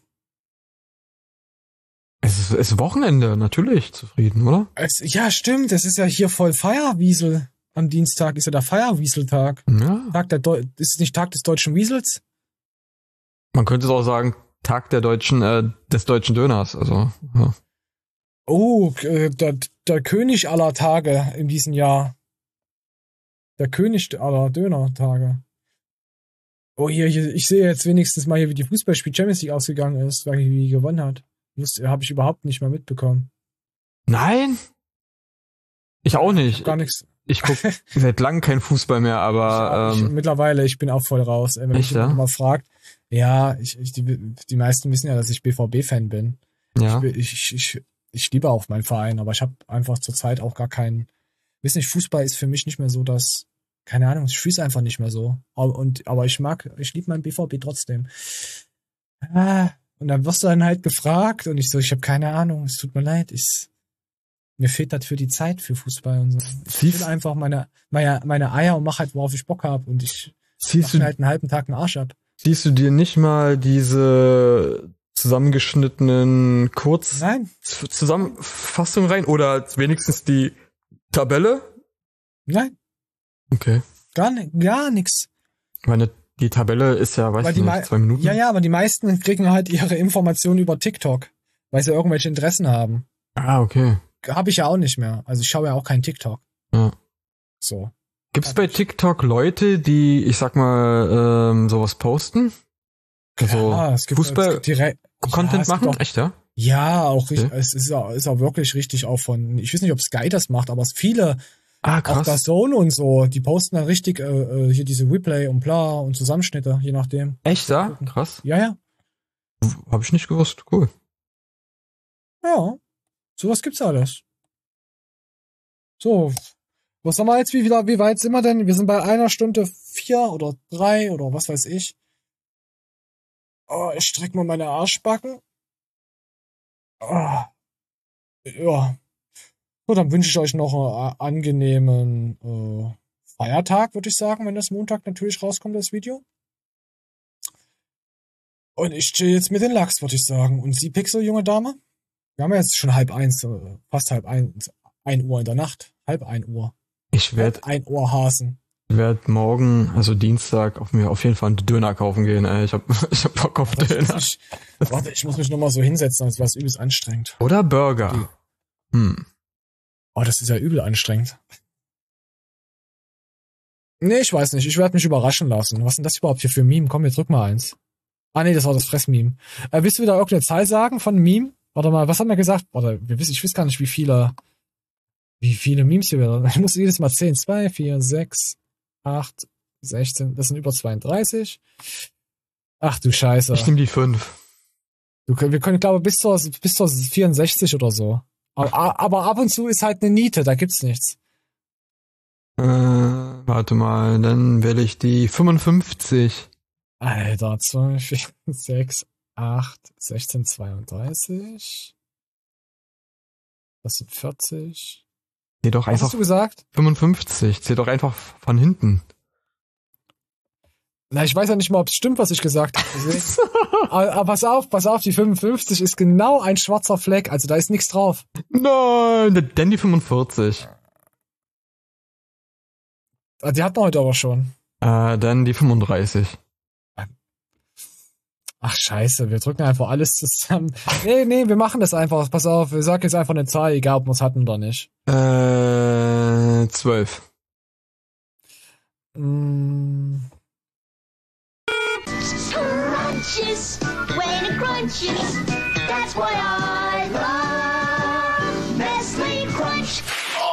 Es ist, es ist Wochenende, natürlich zufrieden, oder? Es, ja, stimmt. Es ist ja hier voll Feierwiesel. Am Dienstag ist ja der Feierwieseltag. Ja. Tag der Deu- ist es nicht Tag des deutschen Wiesels? Man könnte es auch sagen, Tag der deutschen, äh, des deutschen Döners, also, ja. Oh, äh, der, der König aller Tage in diesem Jahr. Der König aller Döner-Tage. Oh, hier, hier, ich sehe jetzt wenigstens mal hier, wie die Fußballspiel Champions League ausgegangen ist, weil die gewonnen hat. Das habe ich überhaupt nicht mehr mitbekommen. Nein? Ich auch nicht. Gar nichts. Ich gucke seit langem kein Fußball mehr, aber ich, ähm, ich, mittlerweile, ich bin auch voll raus. Ey, wenn echt, mich ja? mal fragt, ja, ich, ich, die, die meisten wissen ja, dass ich B V B-Fan bin. Ja. Ich, ich, ich, ich liebe auch meinen Verein, aber ich habe einfach zurzeit auch gar keinen. Wissen nicht, Fußball ist für mich nicht mehr so, dass, keine Ahnung, ich fühle es einfach nicht mehr so. Aber, und, aber ich mag, ich liebe meinen B V B trotzdem. Ah, und dann wirst du dann halt gefragt und ich so, ich habe keine Ahnung, es tut mir leid, ich mir fehlt dafür die Zeit für Fußball und so. Ich will einfach meine, meine, meine Eier und mach halt, worauf ich Bock habe und ich mach mir halt einen halben Tag einen Arsch ab. Siehst du dir nicht mal diese zusammengeschnittenen Kurz Nein. Zusammenfassung rein oder wenigstens die Tabelle? Nein. Okay. Gar, gar nix. Meine, die Tabelle ist ja, weiß ich nicht, zwei Minuten. Ja, ja, aber die meisten kriegen halt ihre Informationen über TikTok, weil sie irgendwelche Interessen haben. Ah, okay. Habe ich ja auch nicht mehr. Also ich schaue ja auch keinen TikTok. Ja. So. Gibt's bei TikTok Leute, die, ich sag mal, ähm, sowas posten? Also ja, es gibt, Fußball-Content ja, machen? Auch, echt, ja? Ja, auch okay. richtig, es ist auch, ist auch wirklich richtig auch von, ich weiß nicht, ob Sky das macht, aber es viele, ah, krass. auch der Zone und so, die posten dann richtig äh, hier diese Replay und bla und Zusammenschnitte, je nachdem. Echt, ja? Krass. Ja, ja. Hab ich nicht gewusst, cool. Ja. Sowas gibt's alles. So, was haben wir jetzt? Wie, wieder, wie weit sind wir denn? Wir sind bei einer Stunde vier oder drei oder was weiß ich. Oh, ich streck mal meine Arschbacken. Oh. Ja. So, dann wünsche ich euch noch einen angenehmen äh, Feiertag, würde ich sagen, wenn das Montag natürlich rauskommt, das Video. Und ich chill jetzt mit den Lachs, würde ich sagen. Und Sie, Pixel, junge Dame? Wir haben ja jetzt schon halb eins, äh, fast halb eins, ein Uhr in der Nacht. Halb ein Uhr. Ich werde ein Uhr Hasen. Ich werde morgen, also Dienstag, auf mir auf jeden Fall einen Döner kaufen gehen, ey. Ich hab, ich hab Bock auf warte, Döner. Ich, warte, ich muss mich nochmal so hinsetzen, als wäre es übelst anstrengend. Oder Burger. Die. Hm. Oh, das ist ja übel anstrengend. Nee, ich weiß nicht. Ich werde mich überraschen lassen. Was ist denn das überhaupt hier für ein Meme? Komm, jetzt drück mal eins. Ah, nee, das war das Fressmeme. Äh, willst du wieder irgendeine Zahl sagen von Meme? Warte mal, was haben wir gesagt? Warte, wir wissen, ich weiß gar nicht, wie viele, wie viele Memes hier werden. Ich muss jedes Mal zählen. zwei, vier, sechs, acht, sechzehn. Das sind über zweiunddreißig. Ach du Scheiße. Ich nehme die fünf. Du, wir können, glaube ich, bis zur, bis zur vierundsechzig oder so. Aber, aber ab und zu ist halt eine Niete, da gibt's nichts. Äh, warte mal, dann wähle ich die fünfundfünfzig. Alter, zwei, vier, sechs, acht, sechzehn, zweiunddreißig. Das sind vierzig. Zähl doch Was einfach. hast du gesagt? fünfundfünfzig. Zähl doch einfach von hinten. Na, ich weiß ja nicht mal, ob es stimmt, was ich gesagt habe. aber, aber pass auf, pass auf, die fünfundfünfzig ist genau ein schwarzer Fleck, also da ist nichts drauf. Nein, denn die fünfundvierzig. Die hatten wir heute aber schon. Äh, dann die fünfunddreißig. Ach scheiße, wir drücken einfach alles zusammen. Nee, nee, wir machen das einfach. Pass auf, wir sagen jetzt einfach eine Zahl, egal ob wir es hatten oder nicht. Äh, zwölf. Mm. Crunches, when it crunches, that's why I love Nestle Crunch.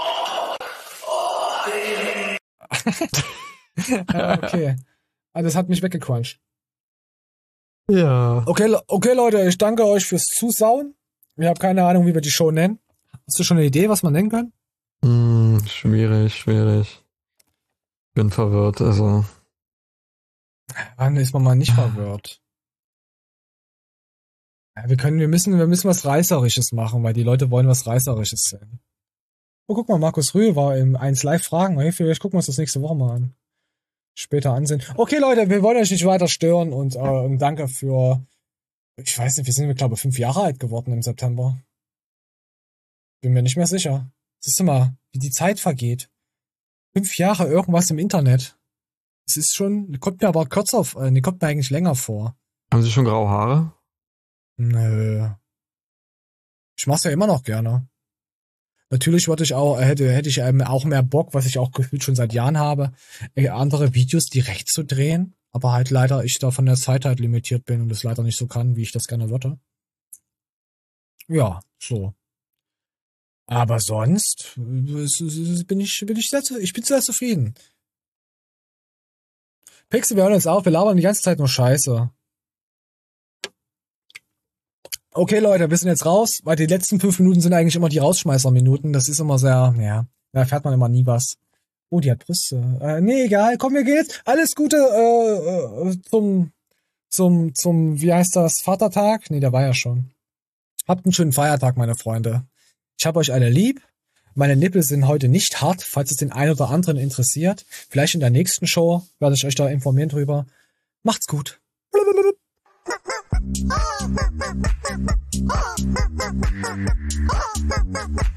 Okay. Ah, das hat mich weggecruncht. Ja. Okay, okay, Leute, ich danke euch fürs Zusauen. Ich habe keine Ahnung, wie wir die Show nennen. Hast du schon eine Idee, was man nennen kann? Hm, schwierig, schwierig. Bin verwirrt, also. Wann ist man mal nicht verwirrt? Ja, wir können, wir müssen, wir müssen was Reißerisches machen, weil die Leute wollen was Reißerisches sehen. Oh, guck mal, Markus Rühl war im eins Live Fragen. Hey, vielleicht gucken wir uns das nächste Woche mal an. Später ansehen. Okay, Leute, wir wollen euch nicht weiter stören und, äh, und danke für, ich weiß nicht, wir sind, glaube ich, fünf Jahre alt geworden im September. Bin mir nicht mehr sicher. Siehst du mal, wie die Zeit vergeht. Fünf Jahre irgendwas im Internet. Es ist schon, kommt mir aber kürzer, äh, nee, kommt mir eigentlich länger vor. Haben Sie schon graue Haare? Nö. Ich mach's ja immer noch gerne. Natürlich würde ich auch, hätte, hätte ich ähm, auch mehr Bock, was ich auch gefühlt schon seit Jahren habe, äh, andere Videos direkt zu drehen, aber halt leider ich da von der Zeit halt limitiert bin und es leider nicht so kann, wie ich das gerne würde. Ja, so. Aber sonst äh, bin ich, bin ich sehr, ich bin sehr zufrieden. Pixel, wir hören uns auf, wir labern die ganze Zeit nur Scheiße. Okay, Leute, wir sind jetzt raus, weil die letzten fünf Minuten sind eigentlich immer die Rausschmeißer-Minuten. Das ist immer sehr, ja, da erfährt man immer nie was. Oh, die hat Brüste. Äh, nee, egal, komm, wir gehen jetzt. Alles Gute äh, äh, zum, zum, zum, wie heißt das, Vatertag? Nee, der war ja schon. Habt einen schönen Feiertag, meine Freunde. Ich hab euch alle lieb. Meine Nippel sind heute nicht hart, falls es den einen oder anderen interessiert. Vielleicht in der nächsten Show werde ich euch da informieren drüber. Macht's gut. Oh,